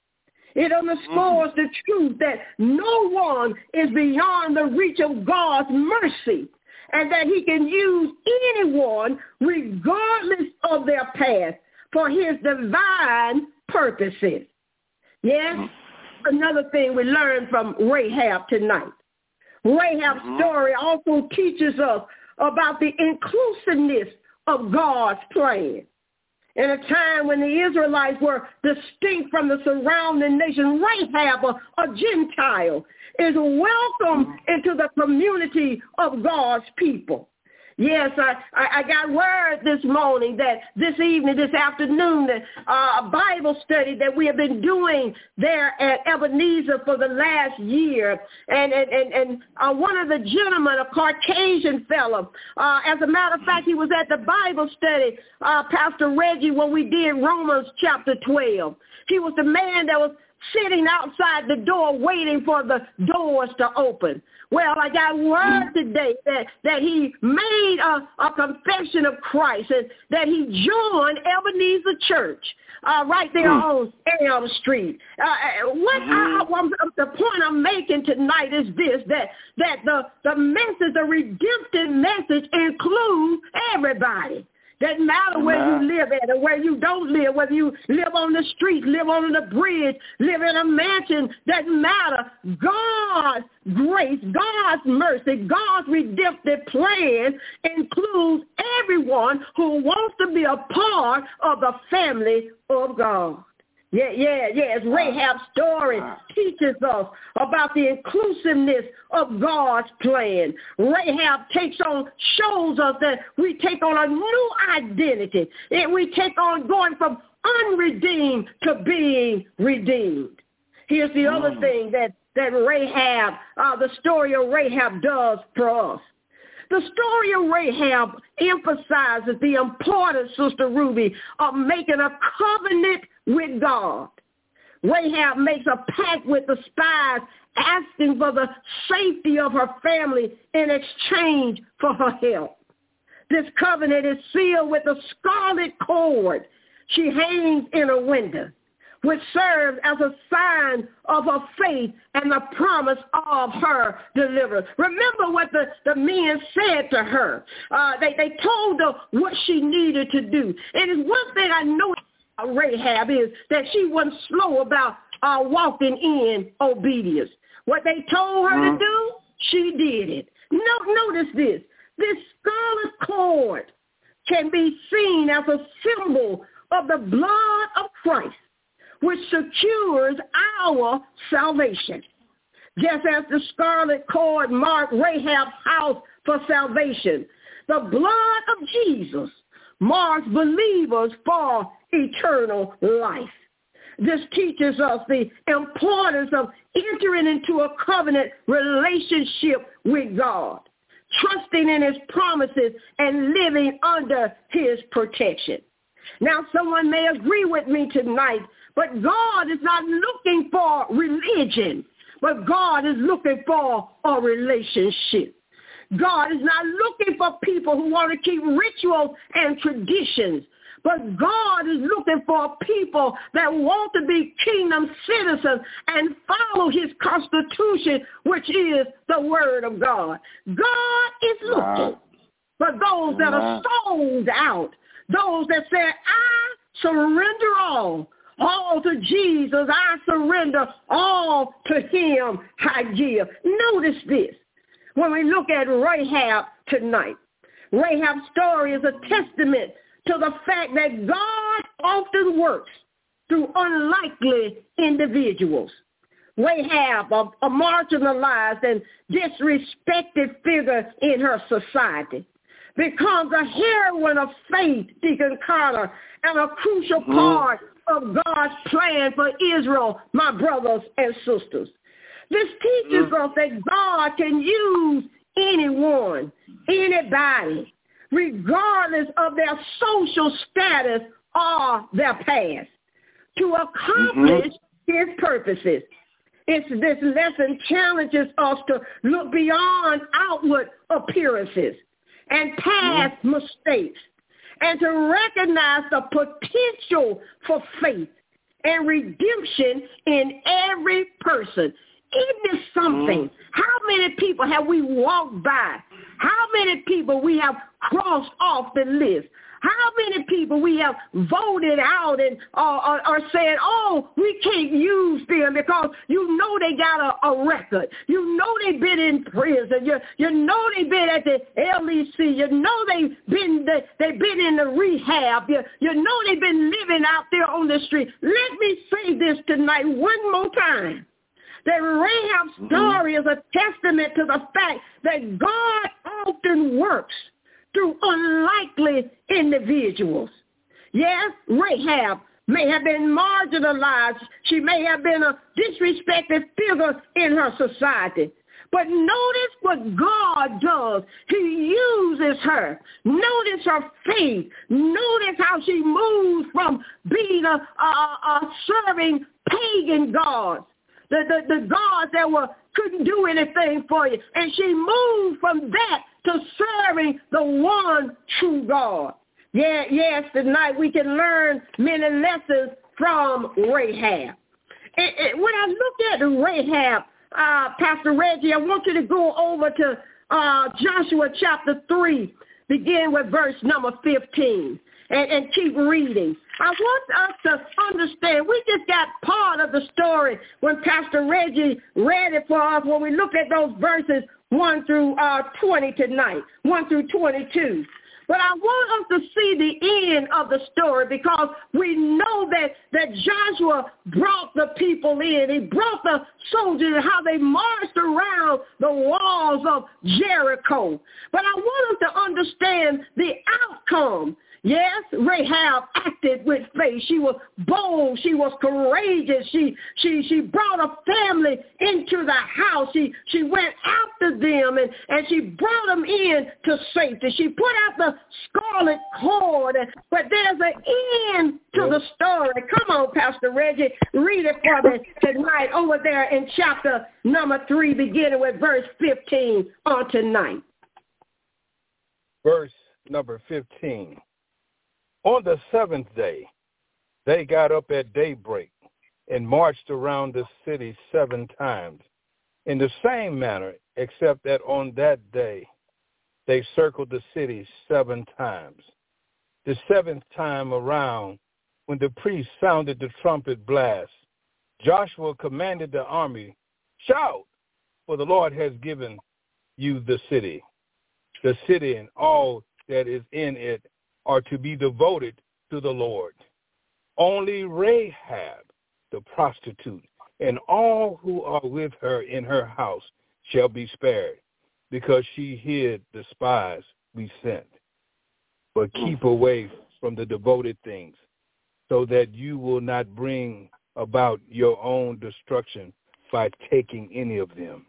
It underscores mm-hmm. the truth that no one is beyond the reach of God's mercy, and that he can use anyone regardless of their past for his divine purposes. Yes, mm-hmm. another thing we learn from Rahab tonight. Rahab's mm-hmm. story also teaches us about the inclusiveness of God's plan. In a time when the Israelites were distinct from the surrounding nation, Rahab, a, a Gentile, is welcomed into the community of God's people. Yes, I, I, I got word this morning that this evening, this afternoon, that uh, a Bible study that we have been doing there at Ebenezer for the last year. And and, and, and uh, one of the gentlemen, a Caucasian fellow, uh, as a matter of fact, he was at the Bible study, uh, Pastor Reggie, when we did Romans chapter twelve. He was the man that was sitting outside the door waiting for the doors to open. Well, I got word today that, that he made a, a confession of Christ and that he joined Ebenezer Church uh, right there on Elm Street. Uh, what I, I, the point I'm making tonight is this, that, that the, the message, the redemptive message includes everybody. Doesn't matter where you live at or where you don't live, whether you live on the street, live on the bridge, live in a mansion, doesn't matter. God's grace, God's mercy, God's redemptive plan includes everyone who wants to be a part of the family of God. Yeah, yeah, yes. Rahab's story teaches us about the inclusiveness of God's plan. Rahab takes on, shows us that we take on a new identity. And we take on going from unredeemed to being redeemed. Here's the other thing that, that Rahab, uh, the story of Rahab does for us. The story of Rahab emphasizes the importance, Sister Ruby, of making a covenant with God. Rahab makes a pact with the spies, asking for the safety of her family in exchange for her help. This covenant is sealed with a scarlet cord she hangs in a window, which serves as a sign of her faith and the promise of her deliverance. Remember what the, the men said to her. Uh, they, they told her what she needed to do. It is one thing I know about Rahab is that she wasn't slow about uh, walking in obedience. What they told her to do, she did it. No, notice this. This scarlet cord can be seen as a symbol of the blood of Christ, which secures our salvation. just as the scarlet cord marked Rahab's house for salvation. The blood of Jesus marks believers for eternal life. This teaches us the importance of entering into a covenant relationship with God, trusting in his promises and living under his protection. Now, someone may agree with me tonight, but God is not looking for religion, but God is looking for a relationship. God is not looking for people who want to keep rituals and traditions, but God is looking for people that want to be kingdom citizens and follow his constitution, which is the word of God. God is looking for those that are sold out, those that say, I surrender all. All to Jesus, I surrender. All to him I give. Notice this. When we look at Rahab tonight, Rahab's story is a testament to the fact that God often works through unlikely individuals. Rahab, a, a marginalized and disrespected figure in her society, becomes a heroine of faith, Deacon Carter, and a crucial part of God's plan for Israel, my brothers and sisters. This teaches us that God can use anyone, anybody, regardless of their social status or their past, to accomplish mm-hmm. his purposes. It's, this lesson challenges us to look beyond outward appearances and past mm-hmm. mistakes, and to recognize the potential for faith and redemption in every person. Isn't this something? Mm-hmm. How many people have we walked by? How many people we have crossed off the list? How many people we have voted out and or, or, or said, oh, we can't use them because you know they got a, a record. You know they've been in prison. You, you know they've been at the L E C. You know they've been the, they've been in the rehab. You, you know they've been living out there on the street. Let me say this tonight one more time. That Rahab's story is a testament to the fact that God often works through unlikely individuals. Yes, Rahab may have been marginalized. She may have been a disrespected figure in her society. But notice what God does. He uses her. Notice her faith. Notice how she moves from being a, a, a serving pagan gods. The, the, the gods that were couldn't do anything for you. And she moved from that to serving the one true God. Yeah, yes, tonight we can learn many lessons from Rahab. And, and when I look at Rahab, uh, Pastor Reggie, I want you to go over to uh, Joshua chapter three, begin with verse number fifteen. And, and keep reading. I want us to understand, we just got part of the story when Pastor Reggie read it for us when we look at those verses one through uh, twenty tonight, one through twenty-two. But I want us to see the end of the story because we know that, that Joshua brought the people in. He brought the soldiers and how they marched around the walls of Jericho. But I want us to understand the outcome. Yes, Rahab acted with faith. She was bold. She was courageous. She she she brought a family into the house. She she went after them and, and she brought them in to safety. She put out the scarlet cord. But there's an end to the story. Come on, Pastor Reggie. Read it for me tonight over there in chapter number three, beginning with verse fifteen on tonight. Verse number fifteen. On the seventh day, they got up at daybreak and marched around the city seven times, in the same manner, except that on that day they circled the city seven times. The seventh time around, when the priest sounded the trumpet blast, Joshua commanded the army, shout, for the Lord has given you the city. The city and all that is in it are to be devoted to the Lord. Only Rahab, the prostitute, and all who are with her in her house shall be spared, because she hid the spies we sent. But keep away from the devoted things, so that you will not bring about your own destruction by taking any of them.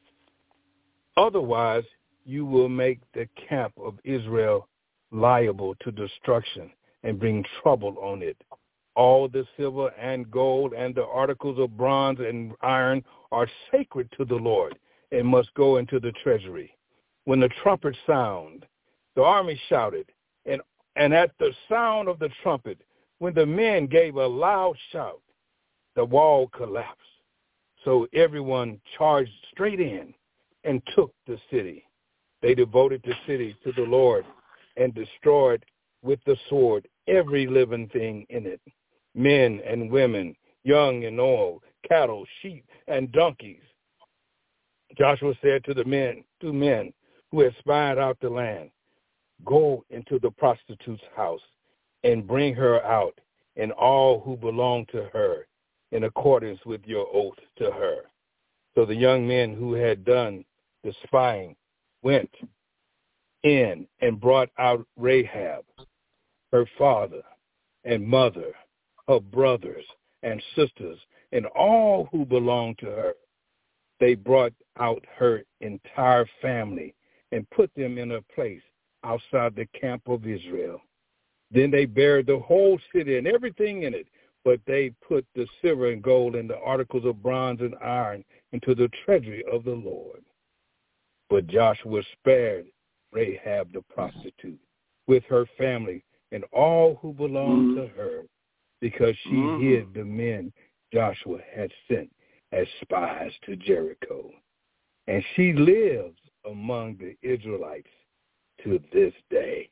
Otherwise, you will make the camp of Israel liable to destruction and bring trouble on it. All the silver and gold and the articles of bronze and iron are sacred to the Lord and must go into the treasury. When the trumpet sounded, the army shouted, and, and at the sound of the trumpet, when the men gave a loud shout, the wall collapsed. So everyone charged straight in and took the city. They devoted the city to the Lord and destroyed with the sword every living thing in it, men and women, young and old, cattle, sheep, and donkeys. Joshua said to the men, two men who had spied out the land, "Go into the prostitute's house and bring her out, and all who belong to her, in accordance with your oath to her." So the young men who had done the spying went in and brought out Rahab, her father and mother, her brothers and sisters, and all who belonged to her. They brought out her entire family and put them in a place outside the camp of Israel. Then they buried the whole city and everything in it, but they put the silver and gold and the articles of bronze and iron into the treasury of the Lord. But Joshua spared Rahab the prostitute with her family and all who belonged mm-hmm. to her, because she mm-hmm. hid the men Joshua had sent as spies to Jericho. And she lives among the Israelites to this day.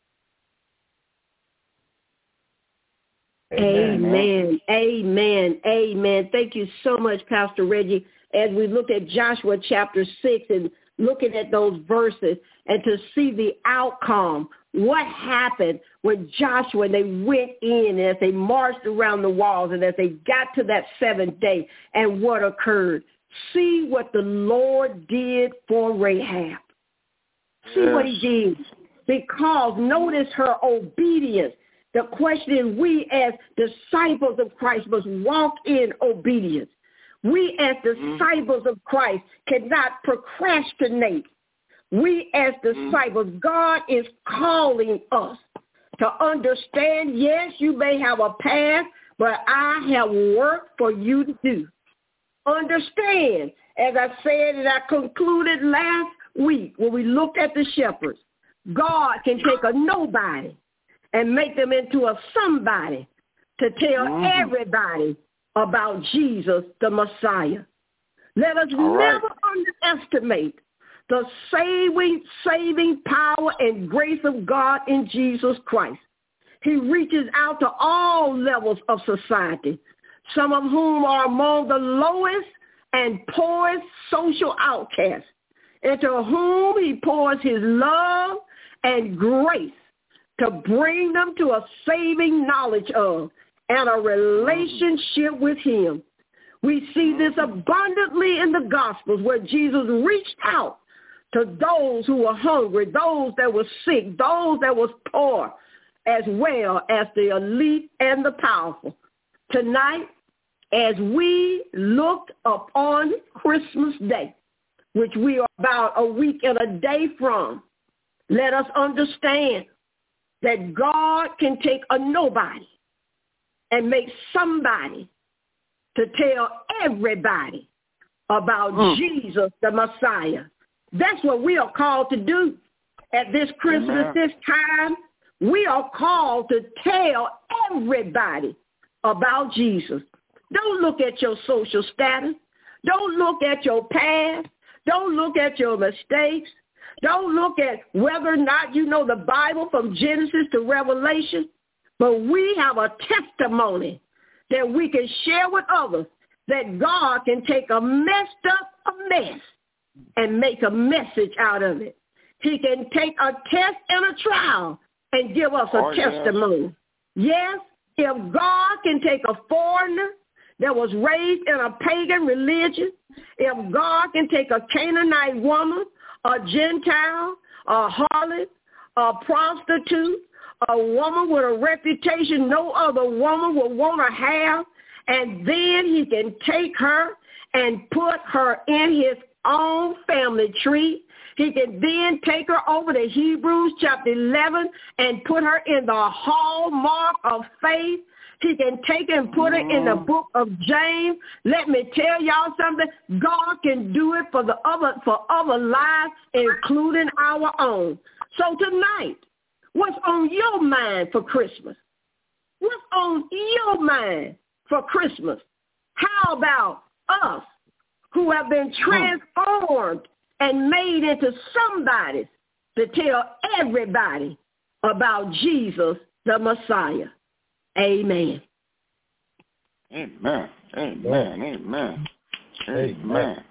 Amen. Amen. Amen. Thank you so much, Pastor Reggie. As we look at Joshua chapter six and looking at those verses and to see the outcome, what happened when Joshua, they went in as they marched around the walls and as they got to that seventh day, and what occurred. See what the Lord did for Rahab. See yes. what he did. Because notice her obedience. The question is, we as disciples of Christ must walk in obedience. We as disciples of Christ cannot procrastinate. We as disciples, God is calling us to understand, yes, you may have a path, but I have work for you to do. Understand, as I said and I concluded last week when we looked at the shepherds, God can take a nobody and make them into a somebody to tell mm. everybody about Jesus, the Messiah. Let us All never right. underestimate the saving, saving power and grace of God in Jesus Christ. He reaches out to all levels of society, some of whom are among the lowest and poorest social outcasts, and to whom he pours his love and grace to bring them to a saving knowledge of and a relationship with him. We see this abundantly in the Gospels, where Jesus reached out to those who were hungry, those that were sick, those that were poor, as well as the elite and the powerful. Tonight, as we look upon Christmas Day, which we are about a week and a day from, let us understand that God can take a nobody and make somebody to tell everybody about mm. Jesus, the Messiah. That's what we are called to do at this Christmas, Amen. This time. We are called to tell everybody about Jesus. Don't look at your social status. Don't look at your past. Don't look at your mistakes. Don't look at whether or not you know the Bible from Genesis to Revelation. But we have a testimony that we can share with others, that God can take a messed up a mess and make a message out of it. He can take a test and a trial and give us a oh, testimony. Yes. yes, if God can take a foreigner that was raised in a pagan religion, if God can take a Canaanite woman, a Gentile, a harlot, a prostitute, a woman with a reputation no other woman would want to have, and then he can take her and put her in his own family tree. He can then take her over to Hebrews chapter eleven and put her in the hallmark of faith. He can take her and put her in the book of James. Let me tell y'all something. God can do it for the other for other lives, including our own. So tonight, what's on your mind for Christmas? What's on your mind for Christmas? How about us who have been transformed and made into somebody to tell everybody about Jesus the Messiah? Amen. Amen. Amen. Amen. Amen.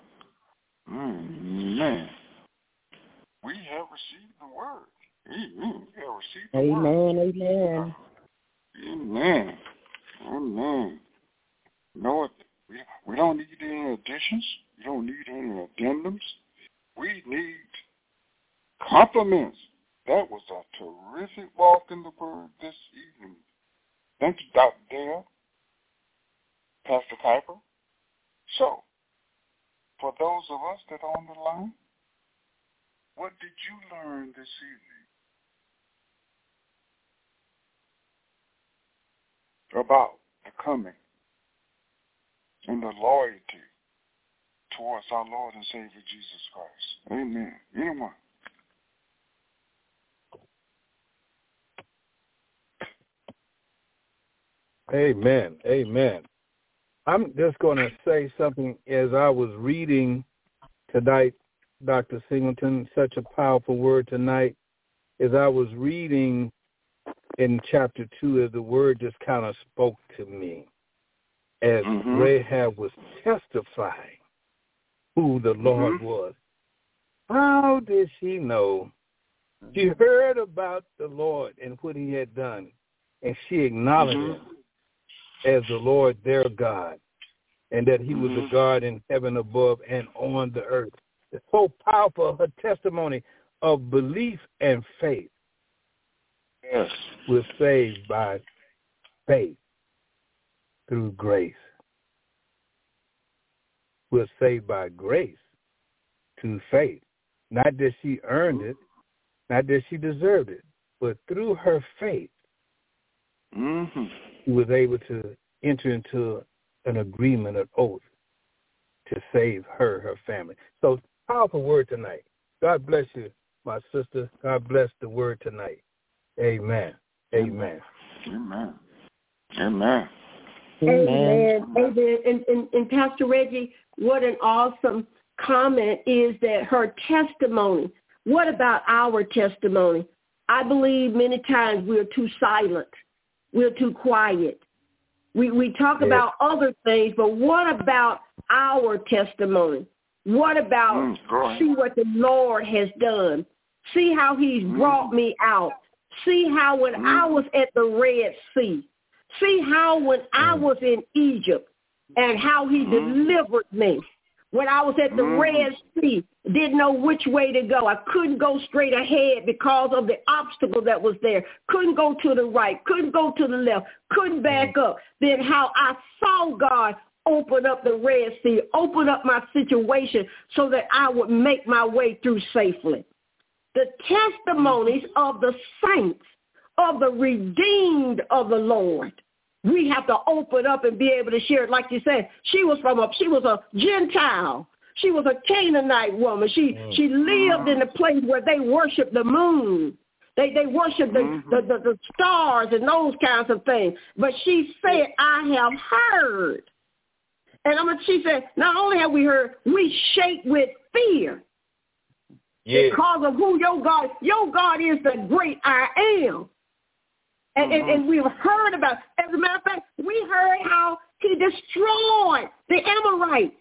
Amen. We have received the word. Amen. We have received the Amen. word. Amen. Amen. Amen. No, we, we don't need any additions. We don't need any addendums. We need compliments. That was a terrific walk in the word this evening. Thank you, Doctor Dale, Pastor Piper. So, for those of us that are on the line, what did you learn this evening about the coming and the loyalty towards our Lord and Savior Jesus Christ? Amen. Anyone? Amen. Amen. I'm just going to say something as I was reading tonight, Doctor Singleton, such a powerful word tonight. As I was reading in chapter two, as the word just kind of spoke to me, as mm-hmm. Rahab was testifying who the Lord mm-hmm. was. How did she know? She heard about the Lord and what he had done, and she acknowledged mm-hmm. him as the Lord their God, and that he was mm-hmm. a God in heaven above and on the earth. It's so powerful, her testimony of belief and faith. Yes. We're saved by faith through grace. We're saved by grace through faith. Not that she earned it, not that she deserved it, but through her faith, mm-hmm. she was able to enter into an agreement, an oath, to save her, her family. So, powerful word tonight. God bless you, my sister. God bless the word tonight. Amen. Amen. Amen. Amen. Amen. Amen. And, and, and Pastor Reggie, what an awesome comment is that her testimony. What about our testimony? I believe many times we're too silent. We're too quiet. We we talk yes. about other things, but what about our testimony? What about mm, see what the Lord has done? See how he's mm. brought me out. See how when mm. I was at the Red Sea. See how when mm. I was in Egypt and how he mm. delivered me. When I was at the mm. Red Sea, didn't know which way to go. I couldn't go straight ahead because of the obstacle that was there. Couldn't go to the right. Couldn't go to the left. Couldn't back up. Then how I saw God open up the Red Sea, open up my situation so that I would make my way through safely. The testimonies of the saints, of the redeemed of the Lord, we have to open up and be able to share it. Like you said, she was from a she was a Gentile. She was a Canaanite woman. She mm. she lived in a place where they worshiped the moon. They they worshiped the, mm-hmm. the, the, the stars and those kinds of things. But she said, I have heard. And I'm, she said, not only have we heard, we shake with fear. Yeah. Because of who your God, your God is the great I am. And, mm-hmm. and, and we've heard about, as a matter of fact, we heard how he destroyed the Amorites.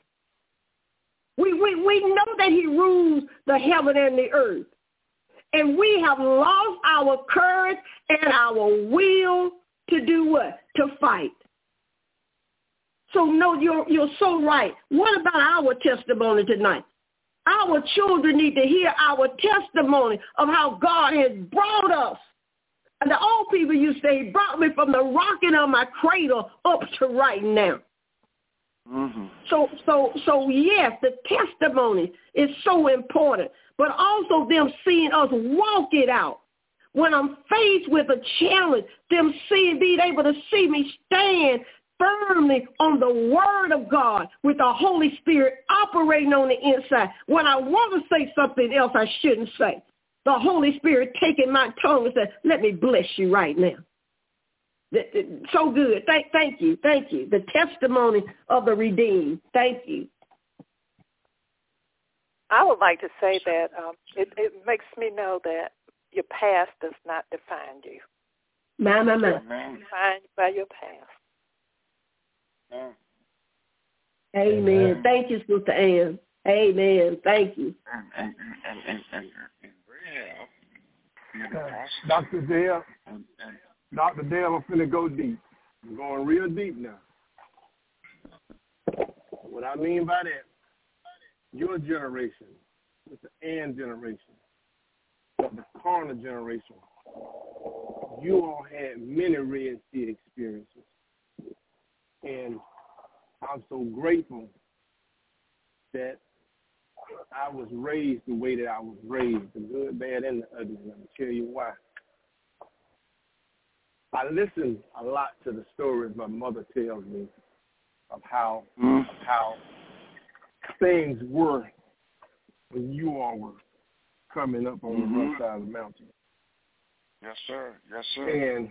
We, we, we know that he rules the heaven and the earth. And we have lost our courage and our will to do what? To fight. So, no, you're, you're so right. What about our testimony tonight? Our children need to hear our testimony of how God has brought us. And the old people used to say, he brought me from the rocking of my cradle up to right now. Mm-hmm. So, so, so yes, the testimony is so important, but also them seeing us walk it out. When I'm faced with a challenge, them seeing, being able to see me stand firmly on the word of God with the Holy Spirit operating on the inside. When I want to say something else I shouldn't say, the Holy Spirit taking my tongue and saying, let me bless you right now. So good. Thank, thank you. Thank you. The testimony of the redeemed. Thank you. I would like to say that um, it, it makes me know that your past does not define you. My, my, my. You define you by your past. Yeah. Amen. Amen. Thank you, Sister Ann. Amen. Thank you. And, and, and, and, and, and Rehab, you know, Doctor Dale, and, and, Doctor Dale, I'm finna go deep. I'm going real deep now. What I mean by that, your generation, it's the Ann generation, the Carter generation, you all had many Red Sea experiences. And I'm so grateful that I was raised the way that I was raised, the good, bad, and the ugly. And I'm going to tell you why. I listen a lot to the stories my mother tells me of how mm. of how things were when you all were coming up on mm-hmm. the rough side of the mountain. Yes, sir. Yes, sir. And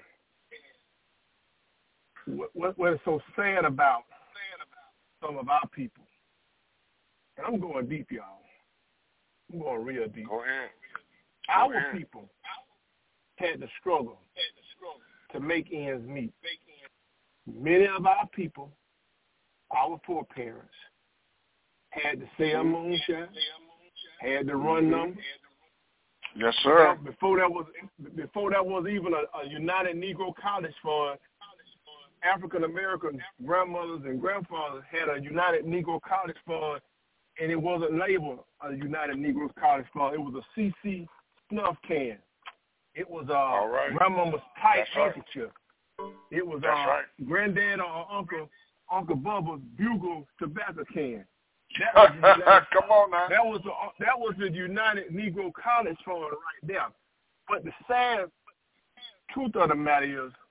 what, what, what is so sad about some of our people, and I'm going deep, y'all. I'm going real deep. Go ahead. Go Our ahead. people had to struggle to make ends meet. Many of our people, our poor parents, had to sell moonshine, had to run mm-hmm. numbers. Yes, sir. Before that was before that was even a, a United Negro College Fund, African American grandmothers and grandfathers had a United Negro College Fund, and it wasn't labeled a United Negro College Fund. It was a C C snuff can. It was uh, right. grandmama's tight That's handkerchief. Right. It was That's uh, right. granddad or uncle Uncle Bubba's Bugle tobacco can. That was United, Come on now. That was the, that was the United Negro College Fund right there. But the sad truth of the matter is,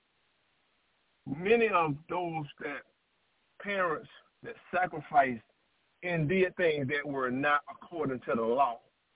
many of those that parents that sacrificed and did things that were not according to the law,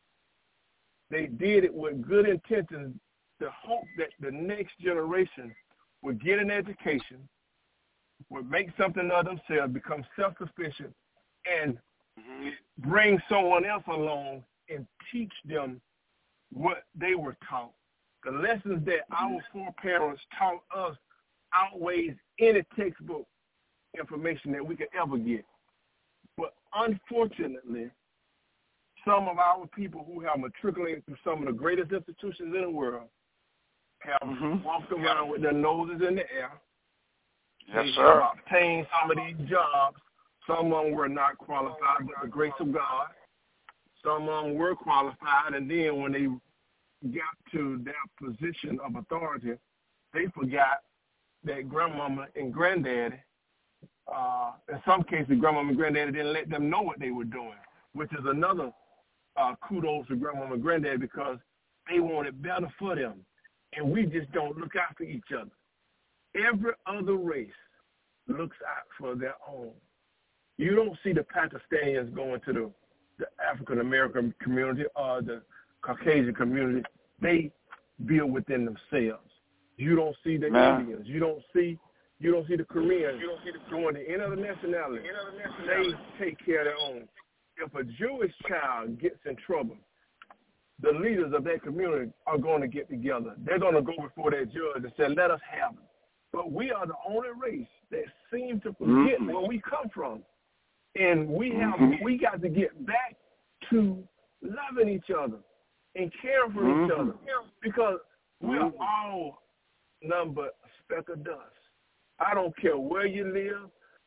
they did it with good intentions to hope that the next generation would get an education, would make something of themselves, become self-sufficient, and mm-hmm. bring someone else along and teach them what they were taught. The lessons that our foreparents taught us outweighs any textbook information that we could ever get. But unfortunately, some of our people who have matriculated through some of the greatest institutions in the world have mm-hmm. walked around with their noses in the air. Yes, they sir. have obtained some of these jobs. Some of them were not qualified, but the grace of God. Some of them were qualified, and then when they got to their position of authority, they forgot that grandmama and granddaddy, uh, in some cases, grandmama and granddaddy didn't let them know what they were doing, which is another uh, kudos to grandmama and granddaddy because they wanted better for them. And we just don't look out for each other. Every other race looks out for their own. You don't see the Pakistanis going to the, the African-American community or the Caucasian community. They build within themselves. You don't see the Man. Indians. You don't see you don't see the Koreans. You don't see the going to any other nationality. They take care of their own. If a Jewish child gets in trouble, the leaders of that community are going to get together. They're going to go before their judge and say, let us have it. But we are the only race that seem to forget mm-hmm. where we come from. And we have mm-hmm. we got to get back to loving each other and caring for mm-hmm. each other because we are all nothing but a speck of dust. I don't care where you live.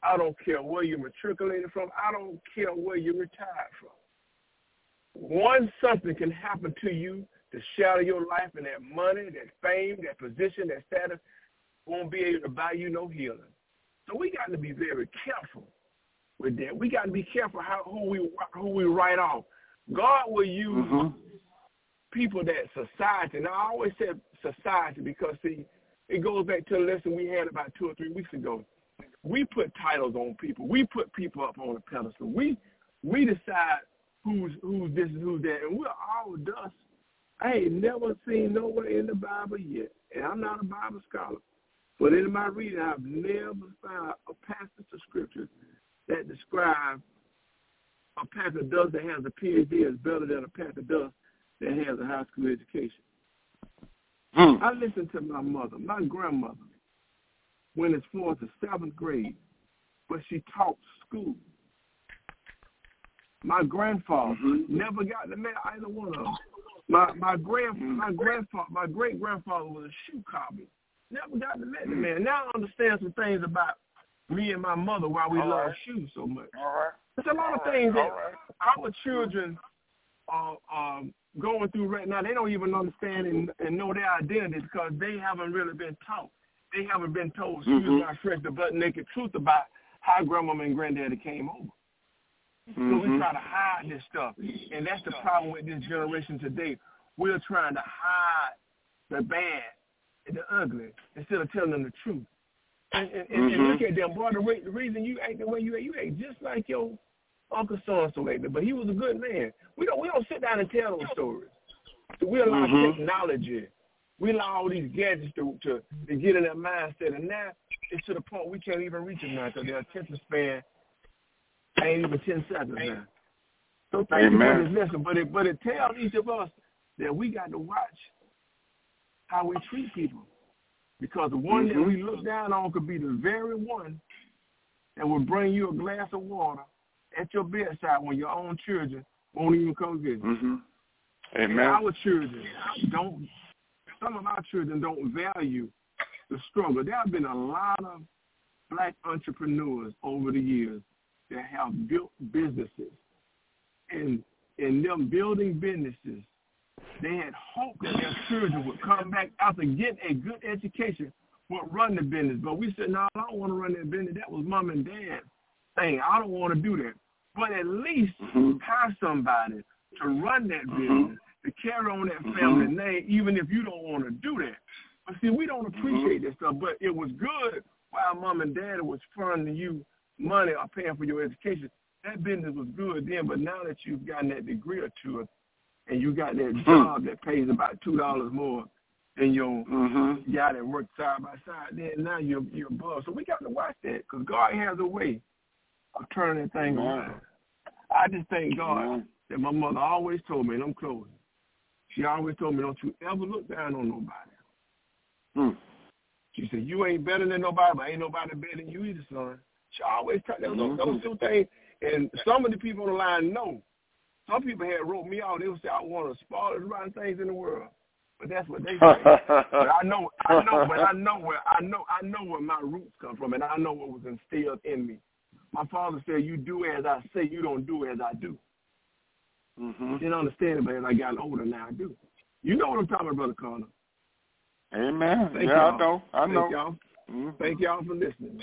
I don't care where you matriculated from. I don't care where you retired from. One something can happen to you to shatter your life, and that money, that fame, that position, that status won't be able to buy you no healing. So we got to be very careful with that. We got to be careful how who we who we write off. God will use mm-hmm. people that society, and I always said society because, see, it goes back to a lesson we had about two or three weeks ago. We put titles on people. We put people up on a pedestal. We we decide who's who's this and who's that, and we're all dust. I ain't never seen nowhere in the Bible yet, and I'm not a Bible scholar, but in my reading, I've never found a passage of scripture that describes a pack of dust that has a P H D is better than a pack of dust that has a high school education. Mm. I listened to my mother, my grandmother, went as far as the seventh grade, but she taught school. My grandfather mm-hmm. never got to meet either one of them. My my grand my grandfather my great grandfather was a shoe cobbler. Never got to meet the man. Now I understand some things about me and my mother why we All love right. shoes so much. All right. There's a lot All of things right. that right. our children are um, going through right now. They don't even understand and, and know their identity because they haven't really been taught. They haven't been told mm-hmm. excuse my French, the butt naked truth about how grandmama and granddaddy came over. Mm-hmm. So we try to hide this stuff. And that's the problem with this generation today. We're trying to hide the bad and the ugly instead of telling them the truth. And, and, mm-hmm. and look at them, boy, the, re- the reason you act the way you act, you act just like your Uncle so-and-so acted, but he was a good man. We don't we don't sit down and tell those stories. So we allow mm-hmm. technology. We allow all these gadgets to, to, to get in that mindset. And now it's to the point we can't even reach them now because their attention span ain't even ten seconds now. So thank Amen. you for this lesson. But it, but it tells each of us that we got to watch how we treat people. Because the one mm-hmm. that we look down on could be the very one that will bring you a glass of water at your bedside when your own children won't even come visit. Mm-hmm. Amen. And our children don't, some of our children don't value the struggle. There have been a lot of black entrepreneurs over the years that have built businesses. And in them building businesses, they had hoped that their children would come back after getting a good education, would run the business. But we said, no, I don't want to run that business. That was mom and dad's thing. I don't want to do that. But at least mm-hmm. have somebody to run that business, mm-hmm. to carry on that family mm-hmm. name, even if you don't want to do that. But see, we don't appreciate mm-hmm. that stuff. But it was good while mom and dad was funding you money or paying for your education. That business was good then, but now that you've gotten that degree or two, and you got that job that pays about two dollars more than your mm-hmm. guy that worked side by side, then now you're you're above. So we got to watch that because God has a way of turning that thing around. I just thank God mm-hmm. that my mother always told me, and I'm closing, she always told me, don't you ever look down on nobody. Mm. She said, you ain't better than nobody, but ain't nobody better than you either, son. She always told me those, those two things. And some of the people on the line know. Some people had wrote me out. They would say, I want to spoil the rotten things in the world. But that's what they say. But I know, I know, but I know where I know, I know where my roots come from, and I know what was instilled in me. My father said, "You do as I say, you don't do as I do." Mm-hmm. Didn't understand it, but as I got older, now I do. You know what I'm talking about, Brother Connor. Amen. Thank yeah, y'all. I know. I know. Thank y'all. Mm-hmm. Thank y'all for listening.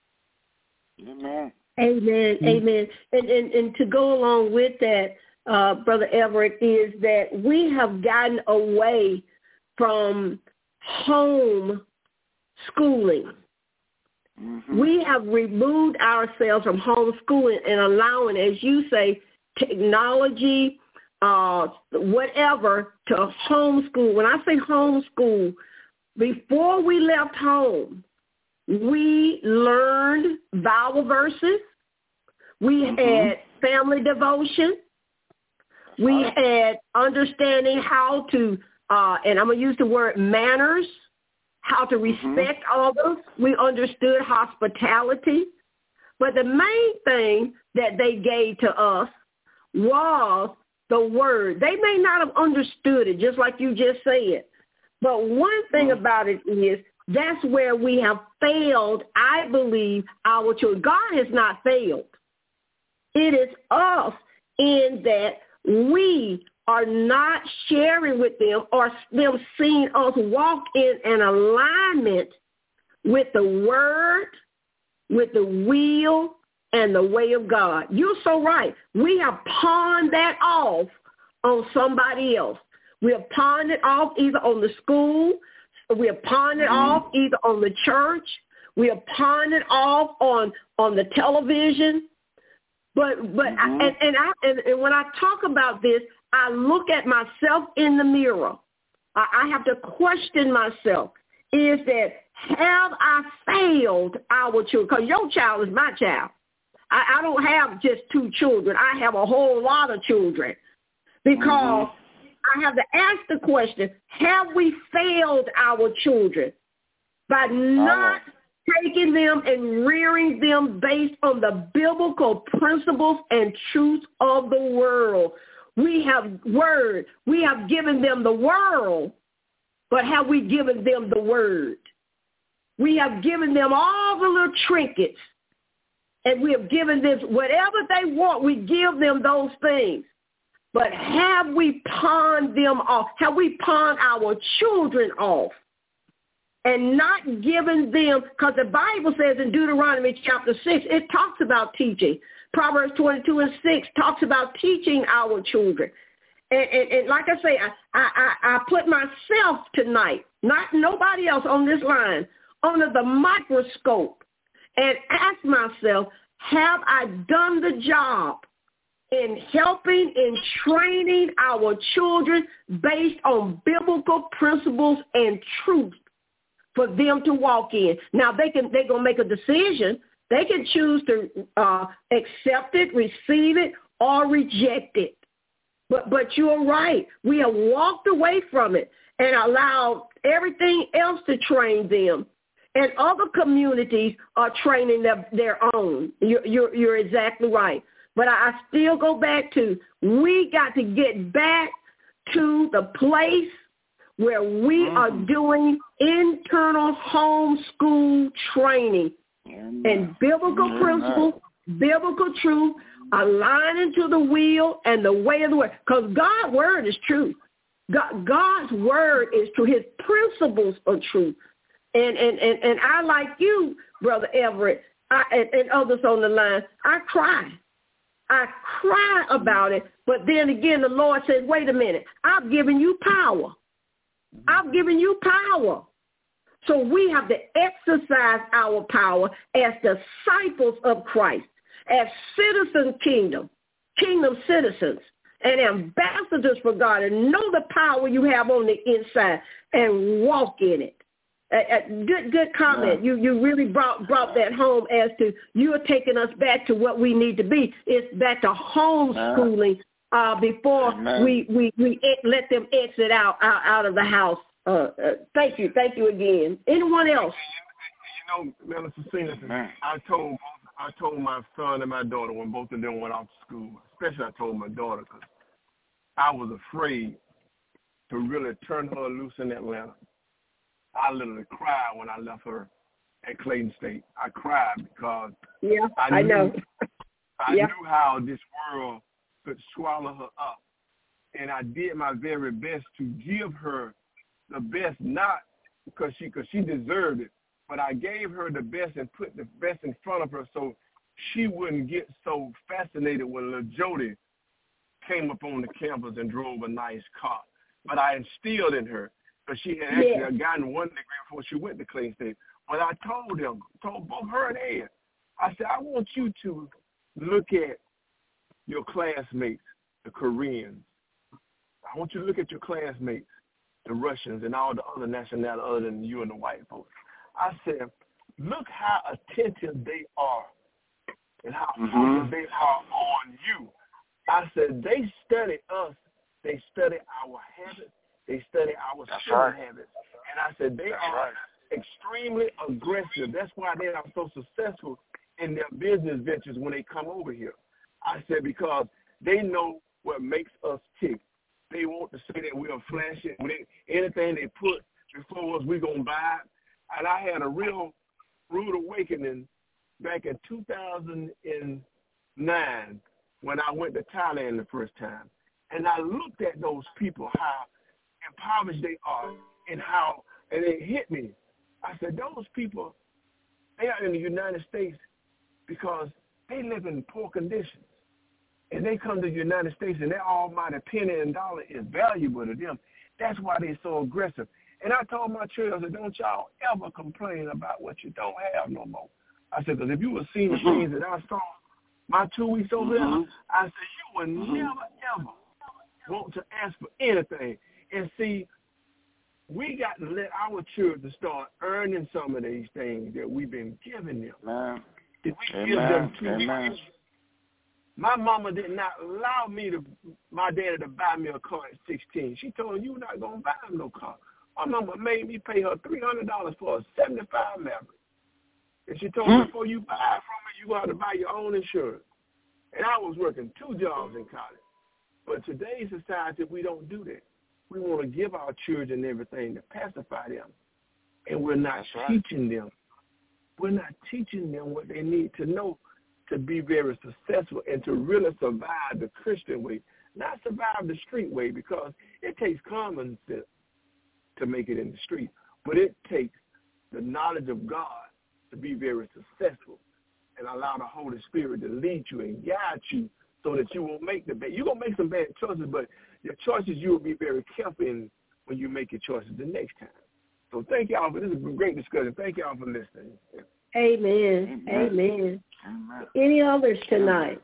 Amen. Amen. Mm-hmm. Amen. And, and and to go along with that, uh, Brother Everett, is that we have gotten away from home schooling. Mm-hmm. We have removed ourselves from homeschooling and allowing, as you say, technology, uh, whatever, to homeschool. When I say homeschool, before we left home, we learned Bible verses. We mm-hmm. had family devotion. We had understanding how to, uh, and I'm going to use the word manners, how to respect mm-hmm. others. We understood hospitality. But the main thing that they gave to us was the word. They may not have understood it, just like you just said. But one thing mm-hmm. about it is That's where we have failed, I believe, our children. God has not failed. It is us in that we are not sharing with them or them seeing us walk in an alignment with the word, with the will, and the way of God. You're so right. We have pawned that off on somebody else. We have pawned it off either on the school. We have pawned it off either on the church. We have pawned it off on, on the television. But but mm-hmm. I, and and, I, and and when I talk about this, I look at myself in the mirror. I, I have to question myself. Is that have I failed our children? Because your child is my child. I, I don't have just two children. I have a whole lot of children. Because mm-hmm. I have to ask the question, have we failed our children by not taking them and rearing them based on the biblical principles and truths of the world? We have word. We have given them the world, but have we given them the word? We have given them all the little trinkets, and we have given them whatever they want. We give them those things. But have we pawned them off? Have we pawned our children off and not given them, because the Bible says in Deuteronomy chapter six, it talks about teaching. Proverbs twenty-two and six talks about teaching our children. And, and, and like I say, I, I, I put myself tonight, not nobody else on this line, under the microscope and ask myself, have I done the job in helping, in training our children based on biblical principles and truth for them to walk in? Now, they can, they're going to make a decision. They can choose to uh, accept it, receive it, or reject it. But but you're right. We have walked away from it and allowed everything else to train them. And other communities are training their, their own. You're, you're, you're exactly right. But I still go back to, we got to get back to the place where we mm-hmm. are doing internal homeschool training mm-hmm. and biblical mm-hmm. principles, biblical truth, aligning to the will and the way of the word. Because God's word is true. God, God's word is true. His principles are true. And and, and, and I, like you, Brother Everett, I, and, and others on the line, I cry. I cry about it, but then again, the Lord says, wait a minute, I've given you power. I've given you power. So we have to exercise our power as disciples of Christ, as citizens kingdom, kingdom citizens, and ambassadors for God, and know the power you have on the inside and walk in it. Uh, uh, good, good comment. You you really brought brought that home as to you are taking us back to what we need to be. It's back to homeschooling uh, before Amen. we we we ex- let them exit out out, out of the house. Uh, uh, thank you, thank you again. Anyone else? You know, Minister Cena, I told I told my son and my daughter when both of them went off to school. Especially I told my daughter because I was afraid to really turn her loose in Atlanta. I literally cried when I left her at Clayton State. I cried because yeah, I, knew, I know. I yeah. knew how this world could swallow her up. And I did my very best to give her the best, not because she, cause she deserved it, but I gave her the best and put the best in front of her so she wouldn't get so fascinated when Lil Jody came up on the campus and drove a nice car. But I instilled in her. But she had actually yeah. gotten one degree before she went to Clayton State. But I told them, told both her and Ed, I said, I want you to look at your classmates, the Koreans. I want you to look at your classmates, the Russians, and all the other nationalities other than you and the white folks. I said, look how attentive they are and how mm-hmm. focused they are on you. I said, they study us. They study our habits. They study our spending right. habits. And I said, they That's are right. extremely aggressive. That's why they are so successful in their business ventures when they come over here. I said, because they know what makes us tick. They want to say that we are flashing. When they, anything they put before us, we're going to buy it. And I had a real rude awakening back in two thousand nine when I went to Thailand the first time. And I looked at those people, how impoverished they are, and how, and it hit me. I said, those people, they are in the United States because they live in poor conditions. And they come to the United States and their almighty penny and dollar is valuable to them. That's why they're so aggressive. And I told my children, I said, don't y'all ever complain about what you don't have no more. I said, because if you would see the mm-hmm. things that I saw my two weeks over there, mm-hmm. I said, you would mm-hmm. never, ever want to ask for anything. And see, we got to let our children start earning some of these things that we've been giving them. Amen. If we Amen. give them too Amen. much. My mama did not allow me to, my daddy to buy me a car at sixteen. She told me, you're not going to buy him no car. My mama made me pay her three hundred dollars for a seventy-five Maverick. And she told me, before you buy it from me, you're going to have to buy your own insurance. And I was working two jobs in college. But today's society, we don't do that. We want to give our children everything to pacify them. And we're not That's teaching right. them. We're not teaching them what they need to know to be very successful and to really survive the Christian way, not survive the street way, because it takes common sense to make it in the street, but it takes the knowledge of God to be very successful and allow the Holy Spirit to lead you and guide you so that you won't make the bad. You're going to make some bad choices, but your choices, you will be very careful in when you make your choices the next time. So thank y'all for this is a great discussion. Thank y'all for listening. Amen. Amen. Amen. Any others tonight?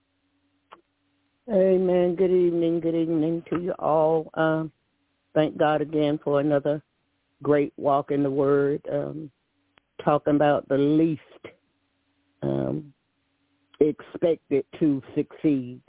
Amen. Good evening. Good evening to you all. Um, thank God again for another great walk in the Word. Um, talking about the least um, expected to succeed.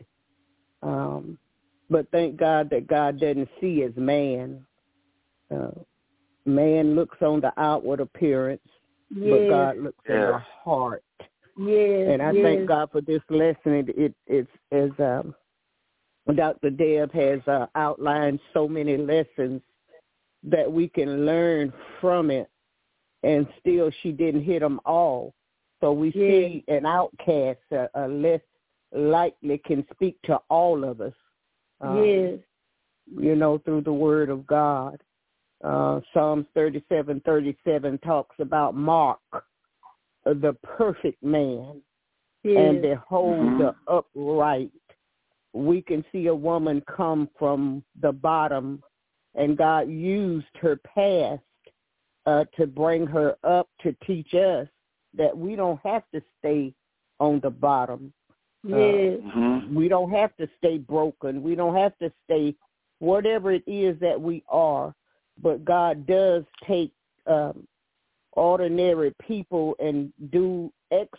Um, but thank God that God doesn't see as man. Uh, man looks on the outward appearance. Yes. But God looks yes. at the heart. Yes. And I yes. thank God for this lesson. It, it, it's as um, Doctor Deb has uh, outlined so many lessons that we can learn from it, and still she didn't hit them all. So we yes. see an outcast, uh, uh, less likely can speak to all of us. Um, yes. You know, through the Word of God. Uh, Psalms thirty-seven thirty-seven talks about Mark, uh, the perfect man, yes. and behold mm-hmm. the upright. We can see a woman come from the bottom, and God used her past uh, to bring her up to teach us that we don't have to stay on the bottom. Yes. Uh, mm-hmm. We don't have to stay broken. We don't have to stay whatever it is that we are. But God does take um, ordinary people and do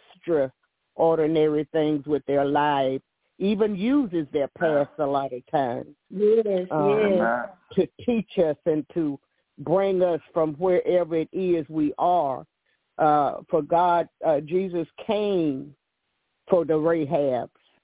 extraordinary things with their lives, even uses their past a lot of times. Yes, um, yes. To teach us and to bring us from wherever it is we are. Uh, for God, uh, Jesus came for the Rahabs.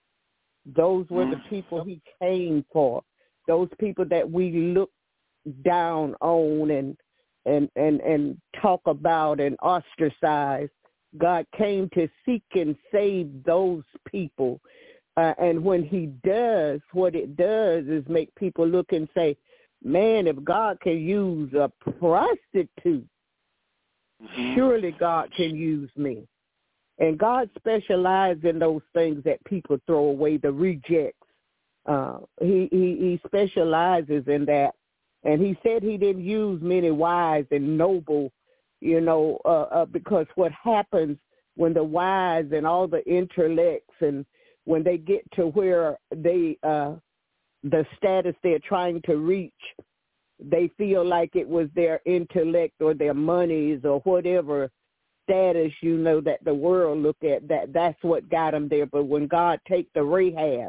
Those were the people he came for. Those people that we look down on and and and and talk about and ostracize. God came to seek and save those people, uh, and when he does, what it does is make people look and say, man, if God can use a prostitute, mm-hmm. surely God can use me. And God specializes in those things that people throw away, the rejects. Uh, he, he he specializes in that. And he said he didn't use many wise and noble, you know, uh, uh, because what happens when the wise and all the intellects and when they get to where they, uh, the status they're trying to reach, they feel like it was their intellect or their monies or whatever status, you know, that the world look at, that that's what got them there. But when God take the Rahab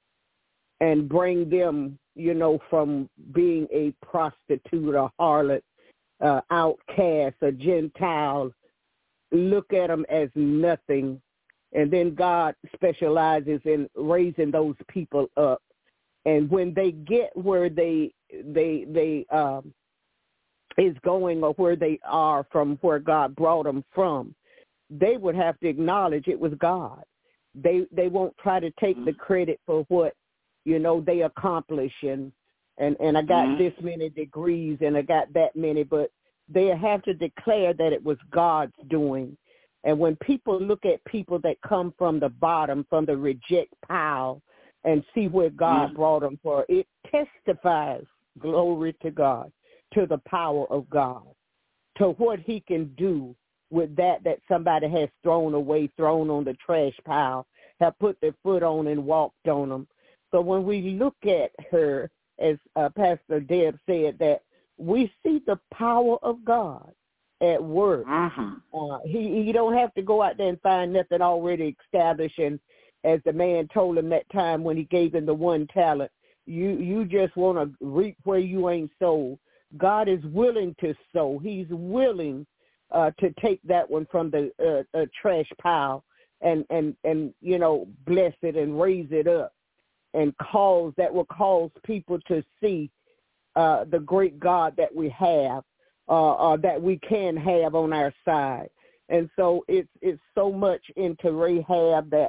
and bring them, you know, from being a prostitute, a harlot, uh, outcast, a Gentile, look at them as nothing. And then God specializes in raising those people up. And when they get where they they they um, is going or where they are from where God brought them from, they would have to acknowledge it was God. They they won't try to take the credit for what, you know, they accomplish and, and, and I got mm-hmm. this many degrees and I got that many, but they have to declare that it was God's doing. And when people look at people that come from the bottom, from the reject pile, and see where God mm-hmm. brought them for, it testifies, glory to God, to the power of God, to what he can do with that that somebody has thrown away, thrown on the trash pile, have put their foot on and walked on them. So when we look at her, as uh, Pastor Deb said, that we see the power of God at work. Mm-hmm. Uh, he, he don't have to go out there and find nothing already established. And as the man told him that time when he gave him the one talent, you, you just want to reap where you ain't sown. God is willing to sow. He's willing uh, to take that one from the uh, uh, trash pile and, and, and, you know, bless it and raise it up and cause, that will cause people to see uh, the great God that we have, uh, uh, that we can have on our side. And so it's it's so much into Rahab that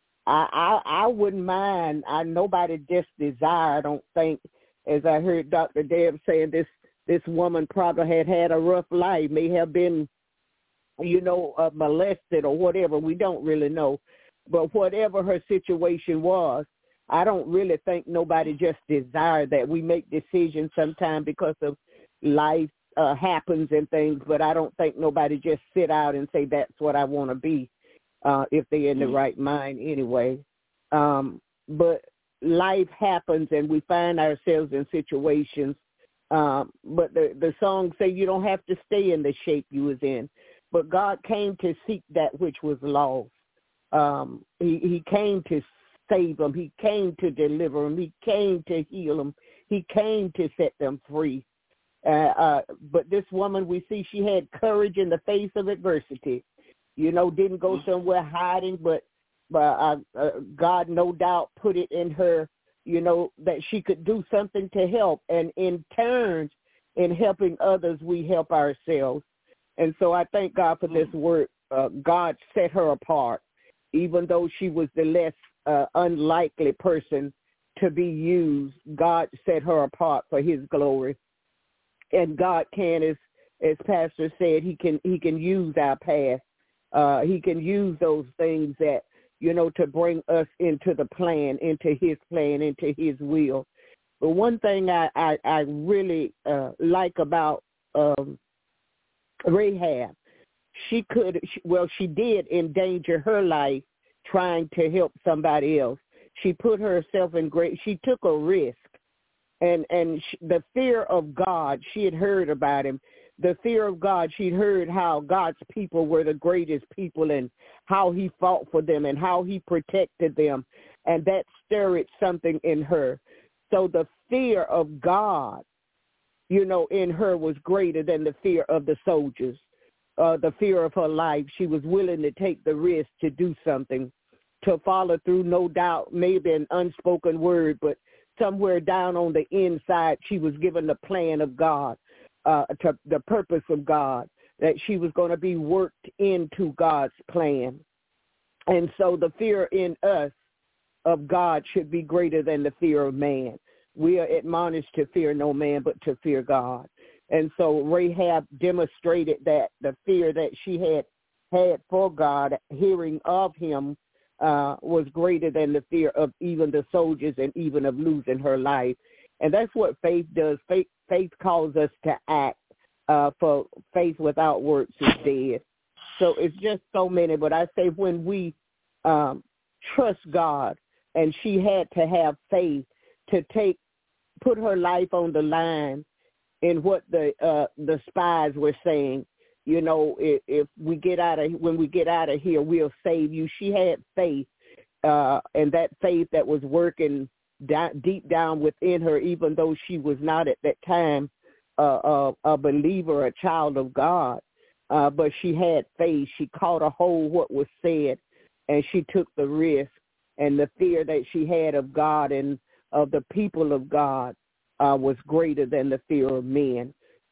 I, I, I wouldn't mind. I nobody just desire, I don't think, as I heard Doctor Deb saying, this this woman probably had had a rough life, may have been, you know, uh, molested or whatever. We don't really know. But whatever her situation was, I don't really think nobody just desired that. We make decisions sometimes because of life uh, happens and things, but I don't think nobody just sit out and say that's what I want to be uh, if they're in the right mind anyway. Um, but life happens and we find ourselves in situations. Um, but the, the song say you don't have to stay in the shape you was in. But God came to seek that which was lost. Um, he, he came to save them. He came to deliver them. He came to heal them. He came to set them free. Uh, uh, but this woman, we see she had courage in the face of adversity. You know, didn't go somewhere hiding, but, but uh, uh, God no doubt put it in her, you know, that she could do something to help. And in turn, in helping others, we help ourselves. And so I thank God for this word. Uh, God set her apart, even though she was the less uh, unlikely person to be used. God set her apart for his glory. And God can, as as Pastor said, he can he can use our past. Uh, he can use those things that, you know, to bring us into the plan, into his plan, into his will. But one thing I, I, I really uh, like about um, Rahab, she could, well, she did endanger her life trying to help somebody else. She put herself in great, she took a risk. And and she, the fear of God, she had heard about him. The fear of God, she'd heard how God's people were the greatest people and how he fought for them and how he protected them. And that stirred something in her. So the fear of God, you know, in her was greater than the fear of the soldiers, uh, the fear of her life. She was willing to take the risk to do something, to follow through, no doubt, maybe an unspoken word, but somewhere down on the inside, she was given the plan of God, uh, to the purpose of God, that she was going to be worked into God's plan. And so the fear in us of God should be greater than the fear of man. We are admonished to fear no man, but to fear God. And so Rahab demonstrated that the fear that she had had for God, hearing of him, Uh, was greater than the fear of even the soldiers and even of losing her life. And that's what faith does. Faith, faith calls us to act, uh, for faith without works is dead. So it's just so many. But I say when we um, trust God, and she had to have faith to take, put her life on the line in what the uh, the spies were saying. You know, if, if we get out of, when we get out of here, we'll save you. She had faith, uh, and that faith that was working da- deep down within her, even though she was not at that time uh, a, a believer, a child of God. Uh, but she had faith. She caught a hold of what was said, and she took the risk. And the fear that she had of God and of the people of God uh, was greater than the fear of men.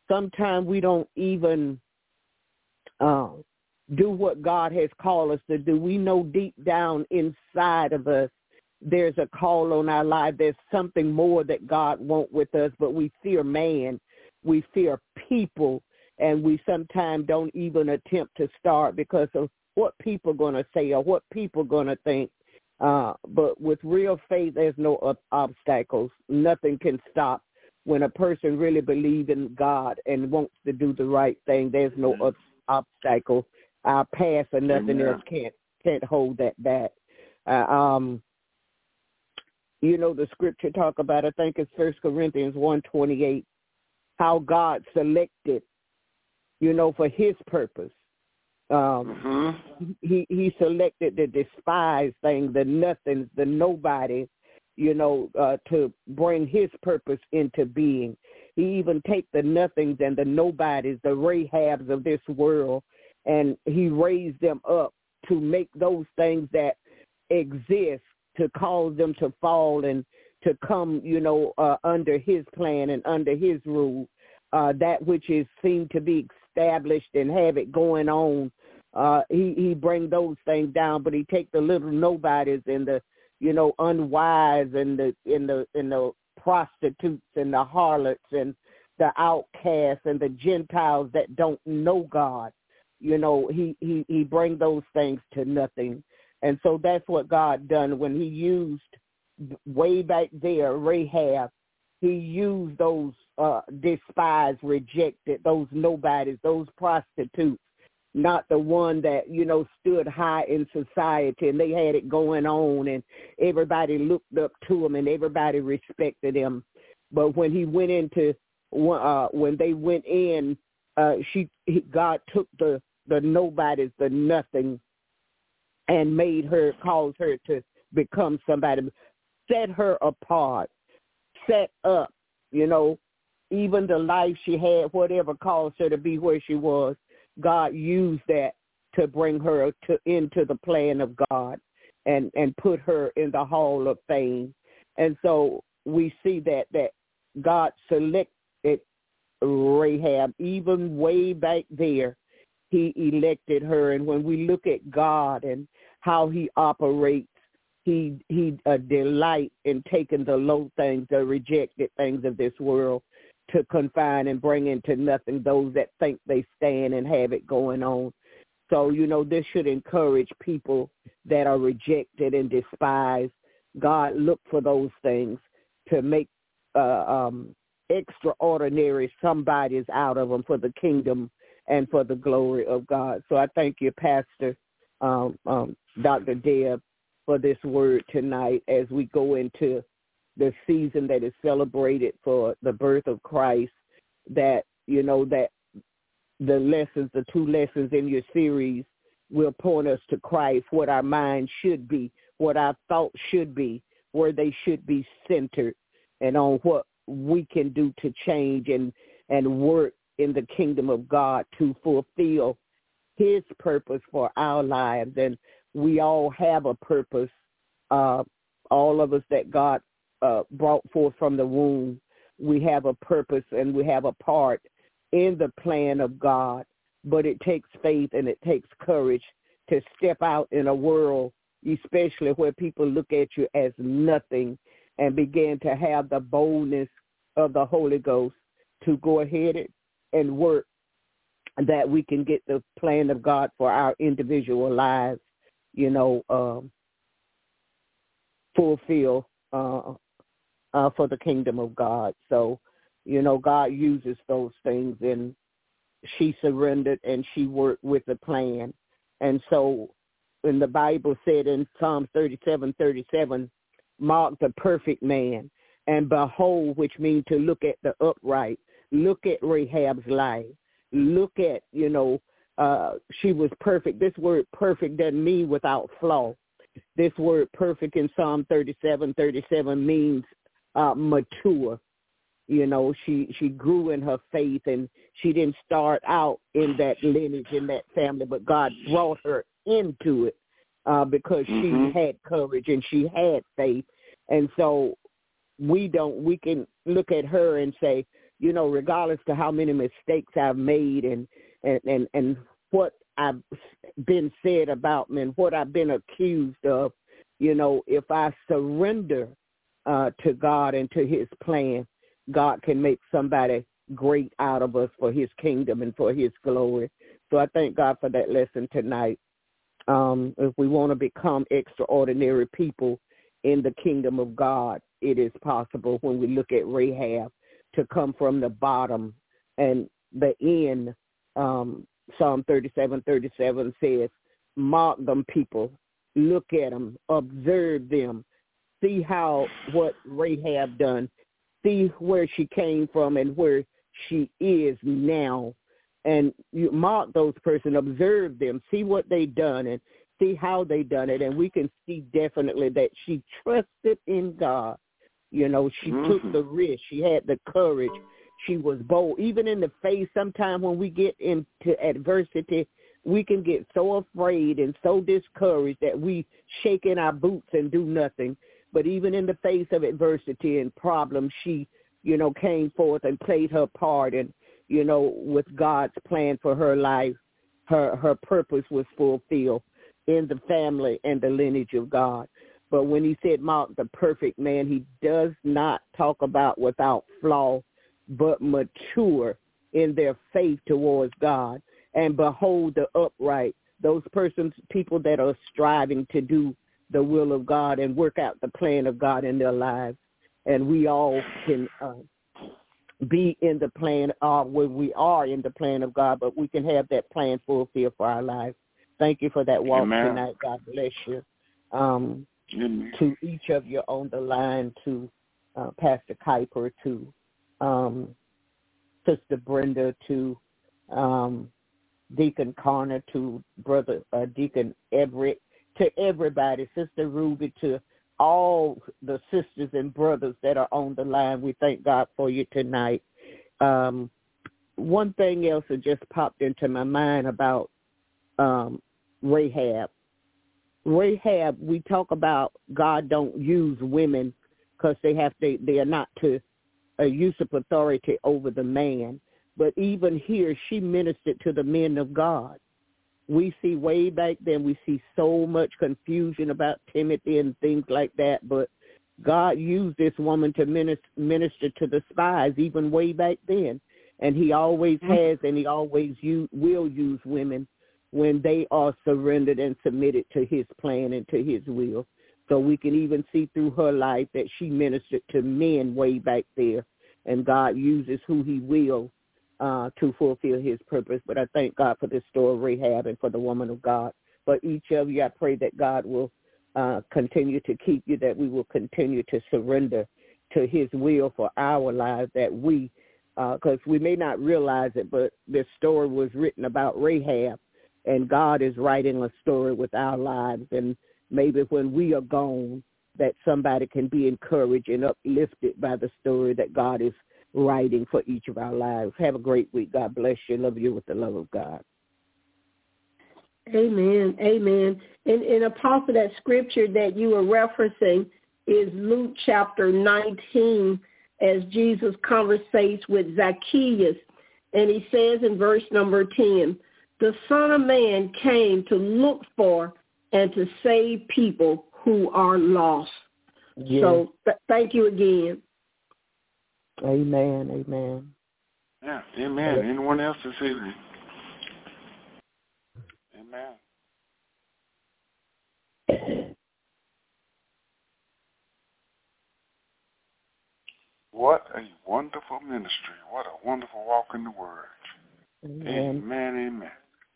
sometimes we don't even uh, do what God has called us to do. We know deep down inside of us there's a call on our life. There's something more that God wants with us, but we fear man. We fear people, and we sometimes don't even attempt to start because of what people are going to say or what people are going to think. Uh, but with real faith, there's no ob- obstacles. Nothing can stop. When a person really believes in God and wants to do the right thing, there's no ob- obstacle. Our past or nothing Amen. else can't can't hold that back. Uh, um, you know, the scripture talk about, I think it's First Corinthians one twenty-eight, how God selected, you know, for his purpose. Um, mm-hmm. he, he selected the despised thing, the nothings, the nobody, you know, uh, to bring his purpose into being. He even take the nothings and the nobodies, the Rahabs of this world, and he raised them up to make those things that exist, to cause them to fall and to come, you know, uh, under his plan and under his rule, uh, that which is seemed to be established and have it going on. Uh, he, he bring those things down, but he take the little nobodies and the, you know, unwise and the, and the, and the prostitutes and the harlots and the outcasts and the Gentiles that don't know God. You know, he, he, he bring those things to nothing. And so that's what God done when he used way back there, Rahab. He used those uh, despised, rejected, those nobodies, those prostitutes, not the one that, you know, stood high in society and they had it going on and everybody looked up to him and everybody respected him. But when he went into, uh, when they went in, uh, she, he, God took the, the nobodies, the nothing, and made her, caused her to become somebody, set her apart, set up, you know, even the life she had, whatever caused her to be where she was, God used that to bring her to into the plan of God and, and put her in the hall of fame. And so we see that, that God selected Rahab even way back there. He elected her. And when we look at God and how he operates, he he uh, delight in taking the low things, the rejected things of this world, to confine and bring into nothing those that think they stand and have it going on. So, you know, this should encourage people that are rejected and despised. God look for those things to make uh, um, extraordinary somebodies out of them for the kingdom and for the glory of God. So I thank you, Pastor um, um, Doctor Deb, for this word tonight as we go into the season that is celebrated for the birth of Christ, that, you know, that the lessons, the two lessons in your series will point us to Christ, what our mind should be, what our thoughts should be, where they should be centered, and on what we can do to change and, and work in the kingdom of God to fulfill his purpose for our lives. And we all have a purpose, uh, all of us that God uh, brought forth from the womb. We have a purpose and we have a part in the plan of God, but it takes faith and it takes courage to step out in a world, especially where people look at you as nothing, and begin to have the boldness of the Holy Ghost to go ahead and work that we can get the plan of God for our individual lives, you know, um, fulfill uh, uh, for the kingdom of God. So, you know, God uses those things, and she surrendered and she worked with the plan. And so when the Bible said in Psalm thirty-seven thirty-seven, mark the perfect man, and behold, which means to look at the upright, look at Rahab's life, look at, you know, uh, she was perfect. This word perfect doesn't mean without flaw. This word perfect in Psalm thirty-seven thirty-seven means uh, mature. You know, she, she grew in her faith, and she didn't start out in that lineage, in that family, but God brought her into it uh, because mm-hmm. she had courage and she had faith. And so we don't, we can look at her and say, you know, regardless to how many mistakes I've made and, and, and, and what I've been said about me and what I've been accused of, you know, if I surrender uh, to God and to his plan, God can make somebody great out of us for his kingdom and for his glory. So I thank God for that lesson tonight. Um, if we want to become extraordinary people in the kingdom of God, it is possible when we look at Rahab to come from the bottom and the end. Um, Psalm thirty-seven thirty-seven says, mark them, people, look at them, observe them, see how what Rahab done, see where she came from and where she is now. And you mark those person, observe them, see what they done and see how they done it. And we can see definitely that she trusted in God. You know, she mm-hmm. took the risk. She had the courage. She was bold. Even in the face, sometimes when we get into adversity, we can get so afraid and so discouraged that we shake in our boots and do nothing. But even in the face of adversity and problems, she, you know, came forth and played her part. And, you know, with God's plan for her life, her, her purpose was fulfilled in the family and the lineage of God. But when he said mark the perfect man, he does not talk about without flaw, but mature in their faith towards God. And behold the upright, those persons, people that are striving to do the will of God and work out the plan of God in their lives. And we all can uh, be in the plan, uh, where we are in the plan of God, but we can have that plan fulfilled for our lives. Thank you for that walk Amen. Tonight. God bless you. Um, to each of you on the line, to uh, Pastor Kuiper, to um, Sister Brenda, to um, Deacon Connor, to Brother uh, Deacon Everett, to everybody, Sister Ruby, to all the sisters and brothers that are on the line. We thank God for you tonight. Um, one thing else that just popped into my mind about um, Rahab. Rahab, we talk about God don't use women because they have to, they are not to uh, usurp authority over the man. But even here, she ministered to the men of God. We see way back then, we see so much confusion about Timothy and things like that. But God used this woman to minister, minister to the spies even way back then. And he always mm-hmm. has and he always use, will use women when they are surrendered and submitted to his plan and to his will. So we can even see through her life that she ministered to men way back there. And God uses who he will uh, to fulfill his purpose. But I thank God for this story of Rahab and for the woman of God. For each of you, I pray that God will uh, continue to keep you, that we will continue to surrender to his will for our lives, that we, because uh, we may not realize it, but this story was written about Rahab. And God is writing a story with our lives. And maybe when we are gone, that somebody can be encouraged and uplifted by the story that God is writing for each of our lives. Have a great week. God bless you. Love you with the love of God. Amen. Amen. And, and Apostle, that scripture that you were referencing is Luke chapter nineteen, as Jesus conversates with Zacchaeus. And he says in verse number ten, the Son of Man came to look for and to save people who are lost. Yes. So th- thank you again. Amen. Amen. Yeah. Amen. Yeah. Anyone else this evening? Amen. What a wonderful ministry. What a wonderful walk in the Word. Amen. Amen. Amen.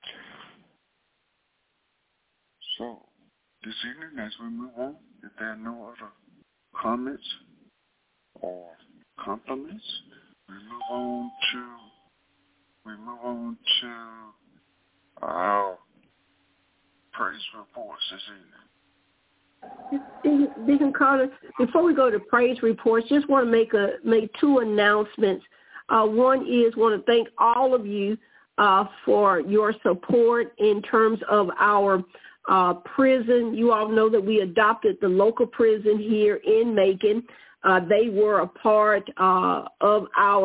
So, this evening, as we move on, if there are no other comments or compliments, we move on to we move on to our praise reports this evening. Deacon Carter, before we go to praise reports, just want to make a make two announcements. Uh, one is want to thank all of you uh, for your support in terms of our Uh, prison. You all know that we adopted the local prison here in Macon. Uh, they were a part uh, of our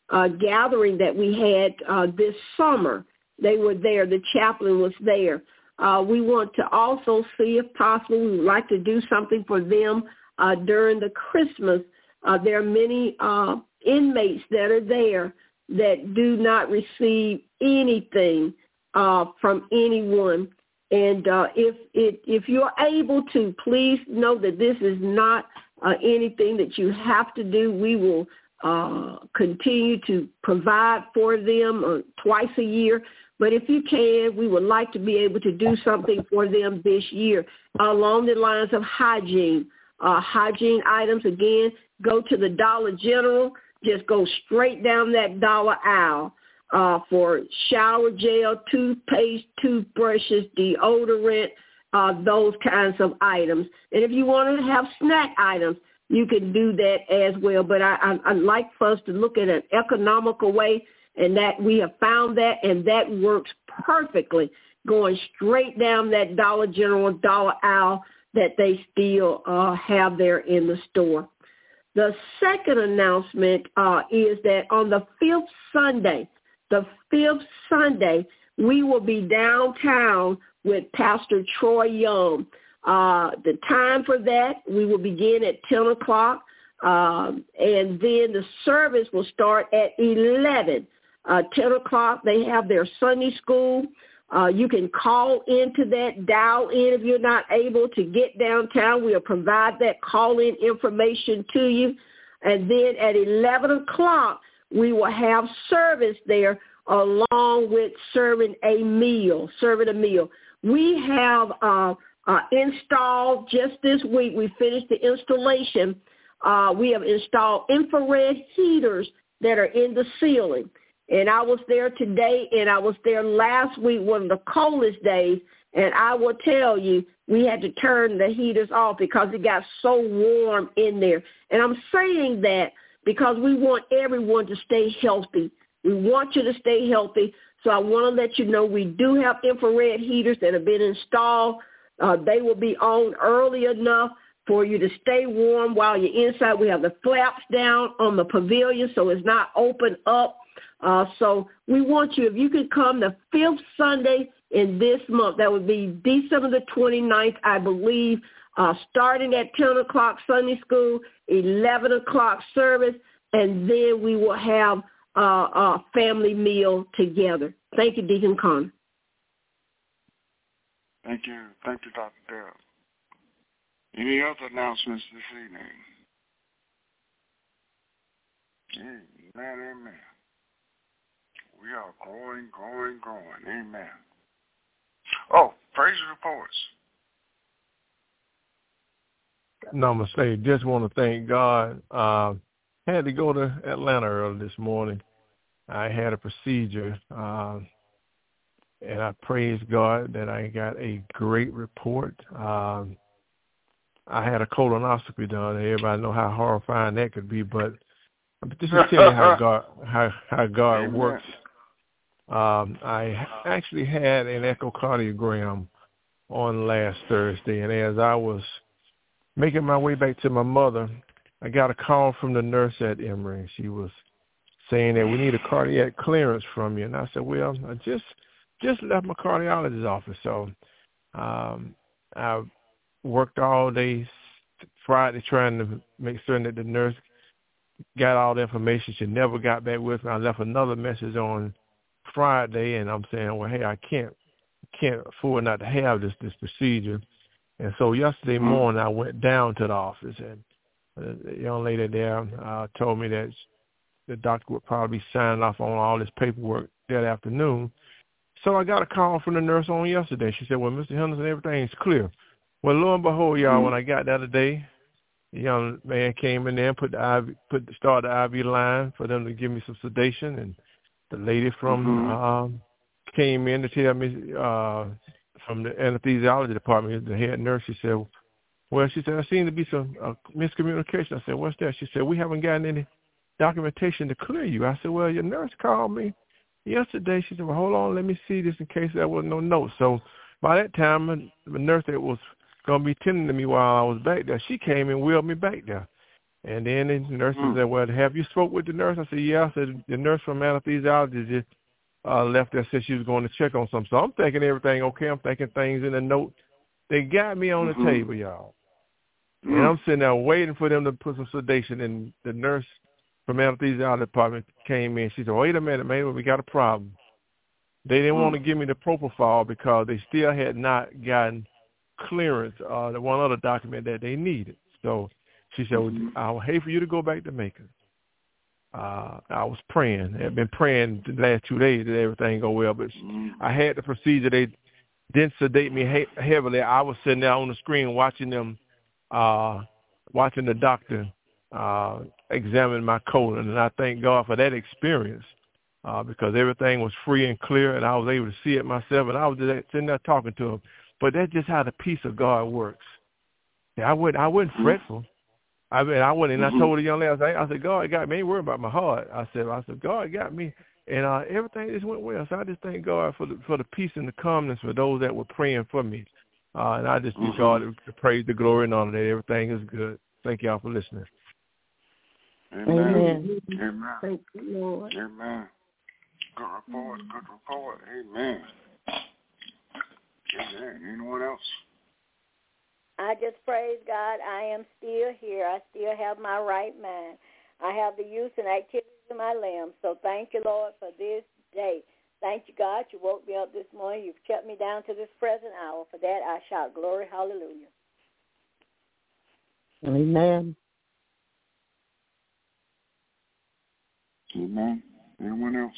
uh, gathering that we had uh, this summer. They were there. The chaplain was there. Uh, we want to also see, if possible, we would like to do something for them uh, during the Christmas. Uh, there are many uh, inmates that are there that do not receive anything uh, from anyone. And uh, if it, if you're able to, please know that this is not uh, anything that you have to do. We will uh, continue to provide for them uh, twice a year. But if you can, we would like to be able to do something for them this year along the lines of hygiene. Uh, hygiene items, again, go to the Dollar General. Just go straight down that dollar aisle uh, for shower gel, toothpaste, toothbrushes, deodorant, uh, those kinds of items. And if you want to have snack items, you can do that as well. But I, I, I'd like for us to look at an economical way, and that we have found that, and that works perfectly, going straight down that Dollar General dollar aisle that they still uh, have there in the store. The second announcement uh, is that on the fifth Sunday, the fifth Sunday, we will be downtown with Pastor Troy Young. Uh, the time for that, we will begin at ten o'clock, um, and then the service will start at eleven. Uh, ten o'clock, they have their Sunday school. Uh, you can call into that, dial in if you're not able to get downtown. We'll provide that call-in information to you. And then at eleven o'clock, we will have service there along with serving a meal, serving a meal. We have uh, uh, installed just this week, we finished the installation. Uh, we have installed infrared heaters that are in the ceiling. And I was there today, and I was there last week, one of the coldest days, and I will tell you, we had to turn the heaters off because it got so warm in there. And I'm saying that because we want everyone to stay healthy. We want you to stay healthy. So I want to let you know we do have infrared heaters that have been installed. Uh, they will be on early enough for you to stay warm while you're inside. We have the flaps down on the pavilion so it's not open up. Uh, so we want you, if you could come the fifth Sunday in this month, that would be December the twenty-ninth, I believe, uh, starting at ten o'clock Sunday school, eleven o'clock service, and then we will have uh, a family meal together. Thank you, Deacon Connor. Thank you. Thank you, Doctor Dale. Any other announcements this evening? Amen, amen. We are growing, growing, growing. Amen. Oh, praise reports. Namaste. Just want to thank God. Uh, had to go to Atlanta early this morning. I had a procedure, uh, and I praise God that I got a great report. Um, I had a colonoscopy done. Everybody know how horrifying that could be, but this is tell you how God how how God Amen. works. Um, I actually had an echocardiogram on last Thursday, and as I was making my way back to my mother, I got a call from the nurse at Emory. She was saying that we need a cardiac clearance from you, and I said, well, I just just left my cardiologist's office, so um, I worked all day Friday trying to make certain that the nurse got all the information. She never got back with me. I left another message on Friday, and I'm saying, well, hey, I can't can't afford not to have this this procedure. And so yesterday morning, I went down to the office, and the young lady there uh, told me that the doctor would probably be signing off on all this paperwork that afternoon. So I got a call from the nurse on yesterday. She said, well, Mister Henderson, everything's clear. Well, lo and behold, y'all, mm-hmm. when I got there today, the young man came in there and put the I V, put the, started the I V line for them to give me some sedation, and the lady from mm-hmm. um, came in to tell me uh, from the anesthesiology department, the head nurse, she said, well, she said, there seems to be some uh, miscommunication. I said, what's that? She said, we haven't gotten any documentation to clear you. I said, well, your nurse called me yesterday. She said, well, hold on, let me see this in case there wasn't no note. So by that time, the nurse that was going to be tending to me while I was back there, she came and wheeled me back there. And then the nurse mm. said, well, have you spoke with the nurse? I said, yeah. I said, the nurse from anesthesiology just uh, left there, said she was going to check on something. So I'm thinking everything okay. I'm thinking things in the note. They got me on mm-hmm. the table, y'all. Mm. And I'm sitting there waiting for them to put some sedation. And the nurse from anesthesiology department came in. She said, wait a minute, man, we got a problem. They didn't mm. want to give me the propofol because they still had not gotten clearance, uh, the one other document that they needed. So she said, mm-hmm. I would hate for you to go back to Macon. Uh, I was praying. I had been praying the last two days that everything go well, but mm-hmm. I had the procedure. They didn't sedate me he- heavily. I was sitting there on the screen watching them, uh, watching the doctor uh, examine my colon, and I thank God for that experience uh, because everything was free and clear, and I was able to see it myself, and I was just sitting there talking to him. But that's just how the peace of God works. Yeah, I wasn't, I wasn't mm-hmm. fretful. I mean, I went and mm-hmm. I told the young lady, I said, I said, God got me. I ain't worried about my heart. I said, I said, God got me, and uh, everything just went well. So I just thank God for the for the peace and the calmness for those that were praying for me, uh, and I just mm-hmm. give God the praise, the glory, and honor that everything is good. Thank y'all for listening. Amen. Amen. Amen. Thank you, Lord. Amen. Good report. Good report. Amen. Amen. Anyone else? I just praise God. I am still here. I still have my right mind. I have the use and activities of my limbs. So thank you, Lord, for this day. Thank you, God. You woke me up this morning. You've kept me down to this present hour. For that, I shout glory, hallelujah. Amen. Amen. Anyone else?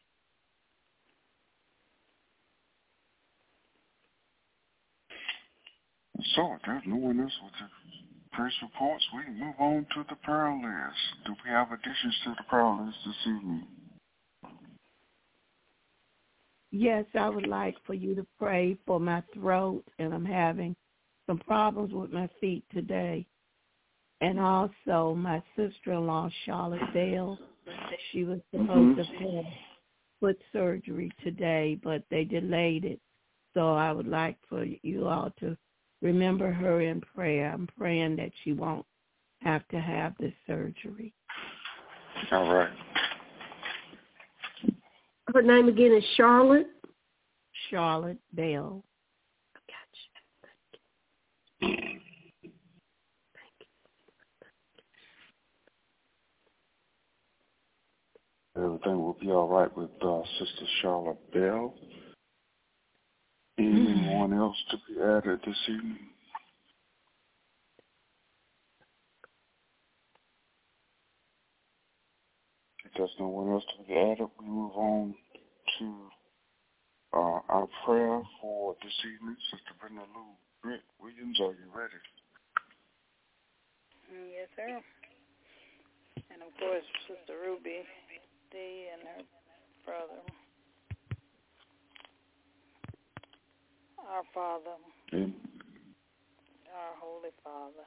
So, if there's no one else with the praise reports, we move on to the prayer list. Do we have additions to the prayer list this evening? Yes, I would like for you to pray for my throat, and I'm having some problems with my feet today. And also my sister-in-law, Charlotte Bell, she was supposed mm-hmm. to have foot surgery today, but they delayed it. So I would like for you all to remember her in prayer. I'm praying that she won't have to have this surgery. All right. Her name again is Charlotte? Charlotte Bell. Gotcha. Everything will be all right with uh, Sister Charlotte Bell. Anyone else to be added this evening? If there's no one else to be added, we move on to uh, our prayer for this evening. Sister Brenda Lou Britt Williams, are you ready? Yes, sir. And, of course, Sister Ruby D. and her brother. Our Father, mm. our Holy Father,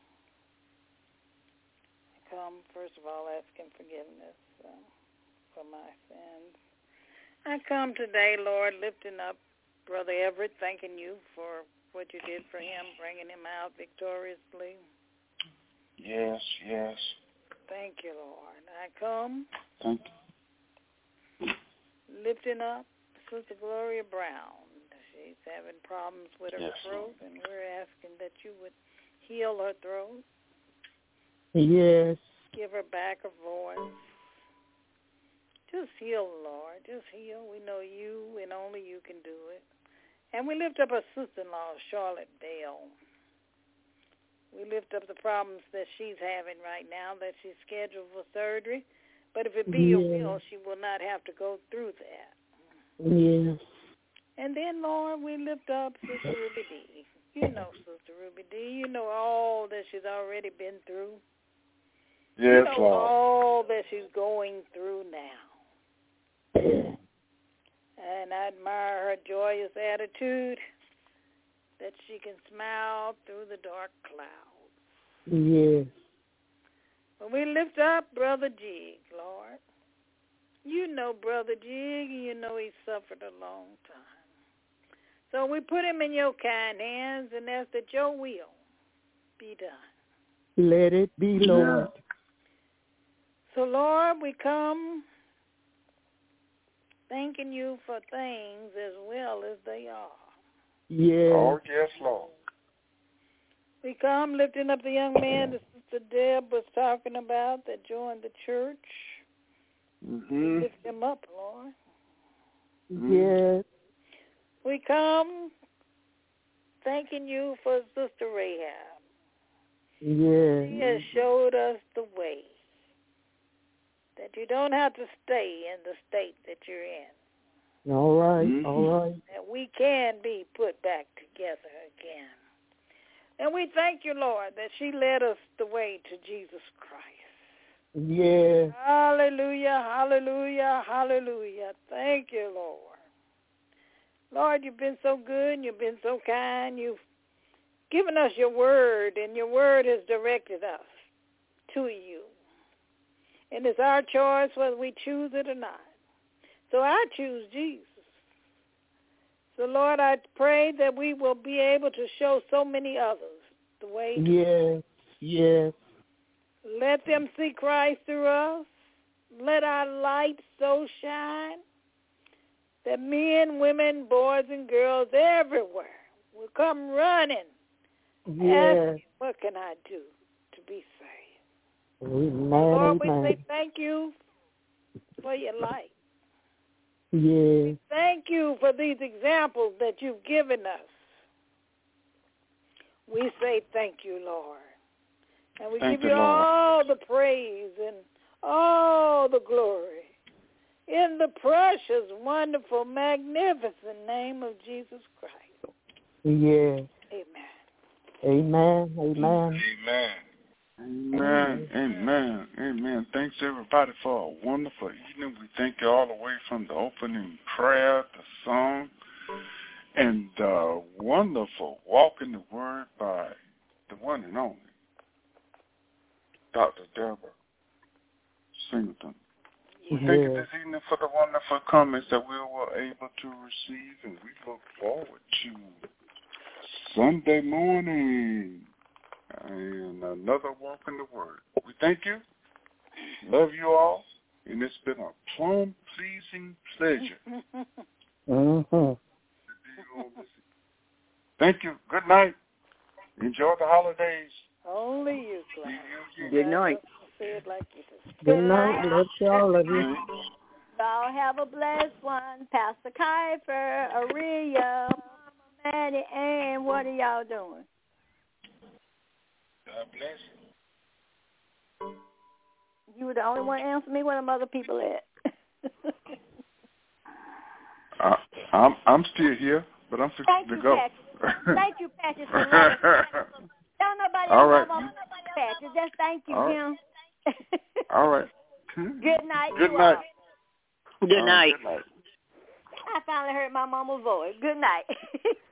I come, first of all, asking forgiveness uh, for my sins. I come today, Lord, lifting up Brother Everett, thanking you for what you did for him, bringing him out victoriously. Yes, yes. Thank you, Lord. I come Thank you. lifting up Sister Gloria Brown. She's having problems with her yes. throat, and we're asking that you would heal her throat. Yes. Give her back her voice. Just heal, Lord. Just heal. We know you and only you can do it. And we lift up her sister-in-law, Charlotte Bell. We lift up the problems that she's having right now, that she's scheduled for surgery. But if it be yes. your will, she will not have to go through that. Yes. And then, Lord, we lift up Sister Ruby D. You know Sister Ruby D. You know all that she's already been through. Yes, you know Lord. all that she's going through now. And I admire her joyous attitude, that she can smile through the dark clouds. Yes. When we lift up Brother Jig, Lord, you know Brother Jig, you know he suffered a long time. So we put him in your kind hands and ask that your will be done. Let it be, Lord. So, Lord, we come thanking you for things as well as they are. Yes. Oh, yes, Lord. We come lifting up the young man that Sister Deb was talking about that joined the church. Mm-hmm. We lift him up, Lord. Yes. We come thanking you for Sister Rahab. Yes. She has showed us the way, that you don't have to stay in the state that you're in. All right, mm-hmm. all right. That we can be put back together again. And we thank you, Lord, that she led us the way to Jesus Christ. Yes. Hallelujah, hallelujah, hallelujah. Thank you, Lord. Lord, you've been so good and you've been so kind. You've given us your word, and your word has directed us to you. And it's our choice whether we choose it or not. So I choose Jesus. So, Lord, I pray that we will be able to show so many others the way to Yes, yes. Let them see Christ through us. Let our light so shine that men, women, boys, and girls everywhere will come running. Yes. Asking, what can I do to be saved? Amen, Lord, amen. we say thank you for your light. Yes. Thank you for these examples that you've given us. We say thank you, Lord. And we Thank give you, you Lord. all the praise and all the glory in the precious, wonderful, magnificent name of Jesus Christ. Yes. Amen. Amen, amen. Amen. Amen. Amen. Amen. Thanks, everybody, for a wonderful evening. We thank you all the way from the opening prayer, the song, and the wonderful Walk in the Word by the one and only Doctor Deborah Singleton. We Yes. thank you this evening for the wonderful comments that we were able to receive, and we look forward to Sunday morning and another Walk in the Word. We thank you, love you all, and it's been a plum-pleasing pleasure. Mm-hmm. Thank you. Good night. Enjoy the holidays. Only you, Clyde. Good night. Say it like you do. Good night. Love to all of you. Y'all have a blessed one. Pastor Kiefer, Aurelia, Mama Maddie, and what are y'all doing? God bless you. You were the only one to answer me. Where them other people at? uh, I'm I'm still here, but I'm fixing Thank to you, go. Patches. Thank you, Patches, for loving. Don't nobody All else right. love Patches. Just thank you, All Kim. All right. Good night. Good you night. All. Good night. Right, good night. I finally heard my mama's voice. Good night.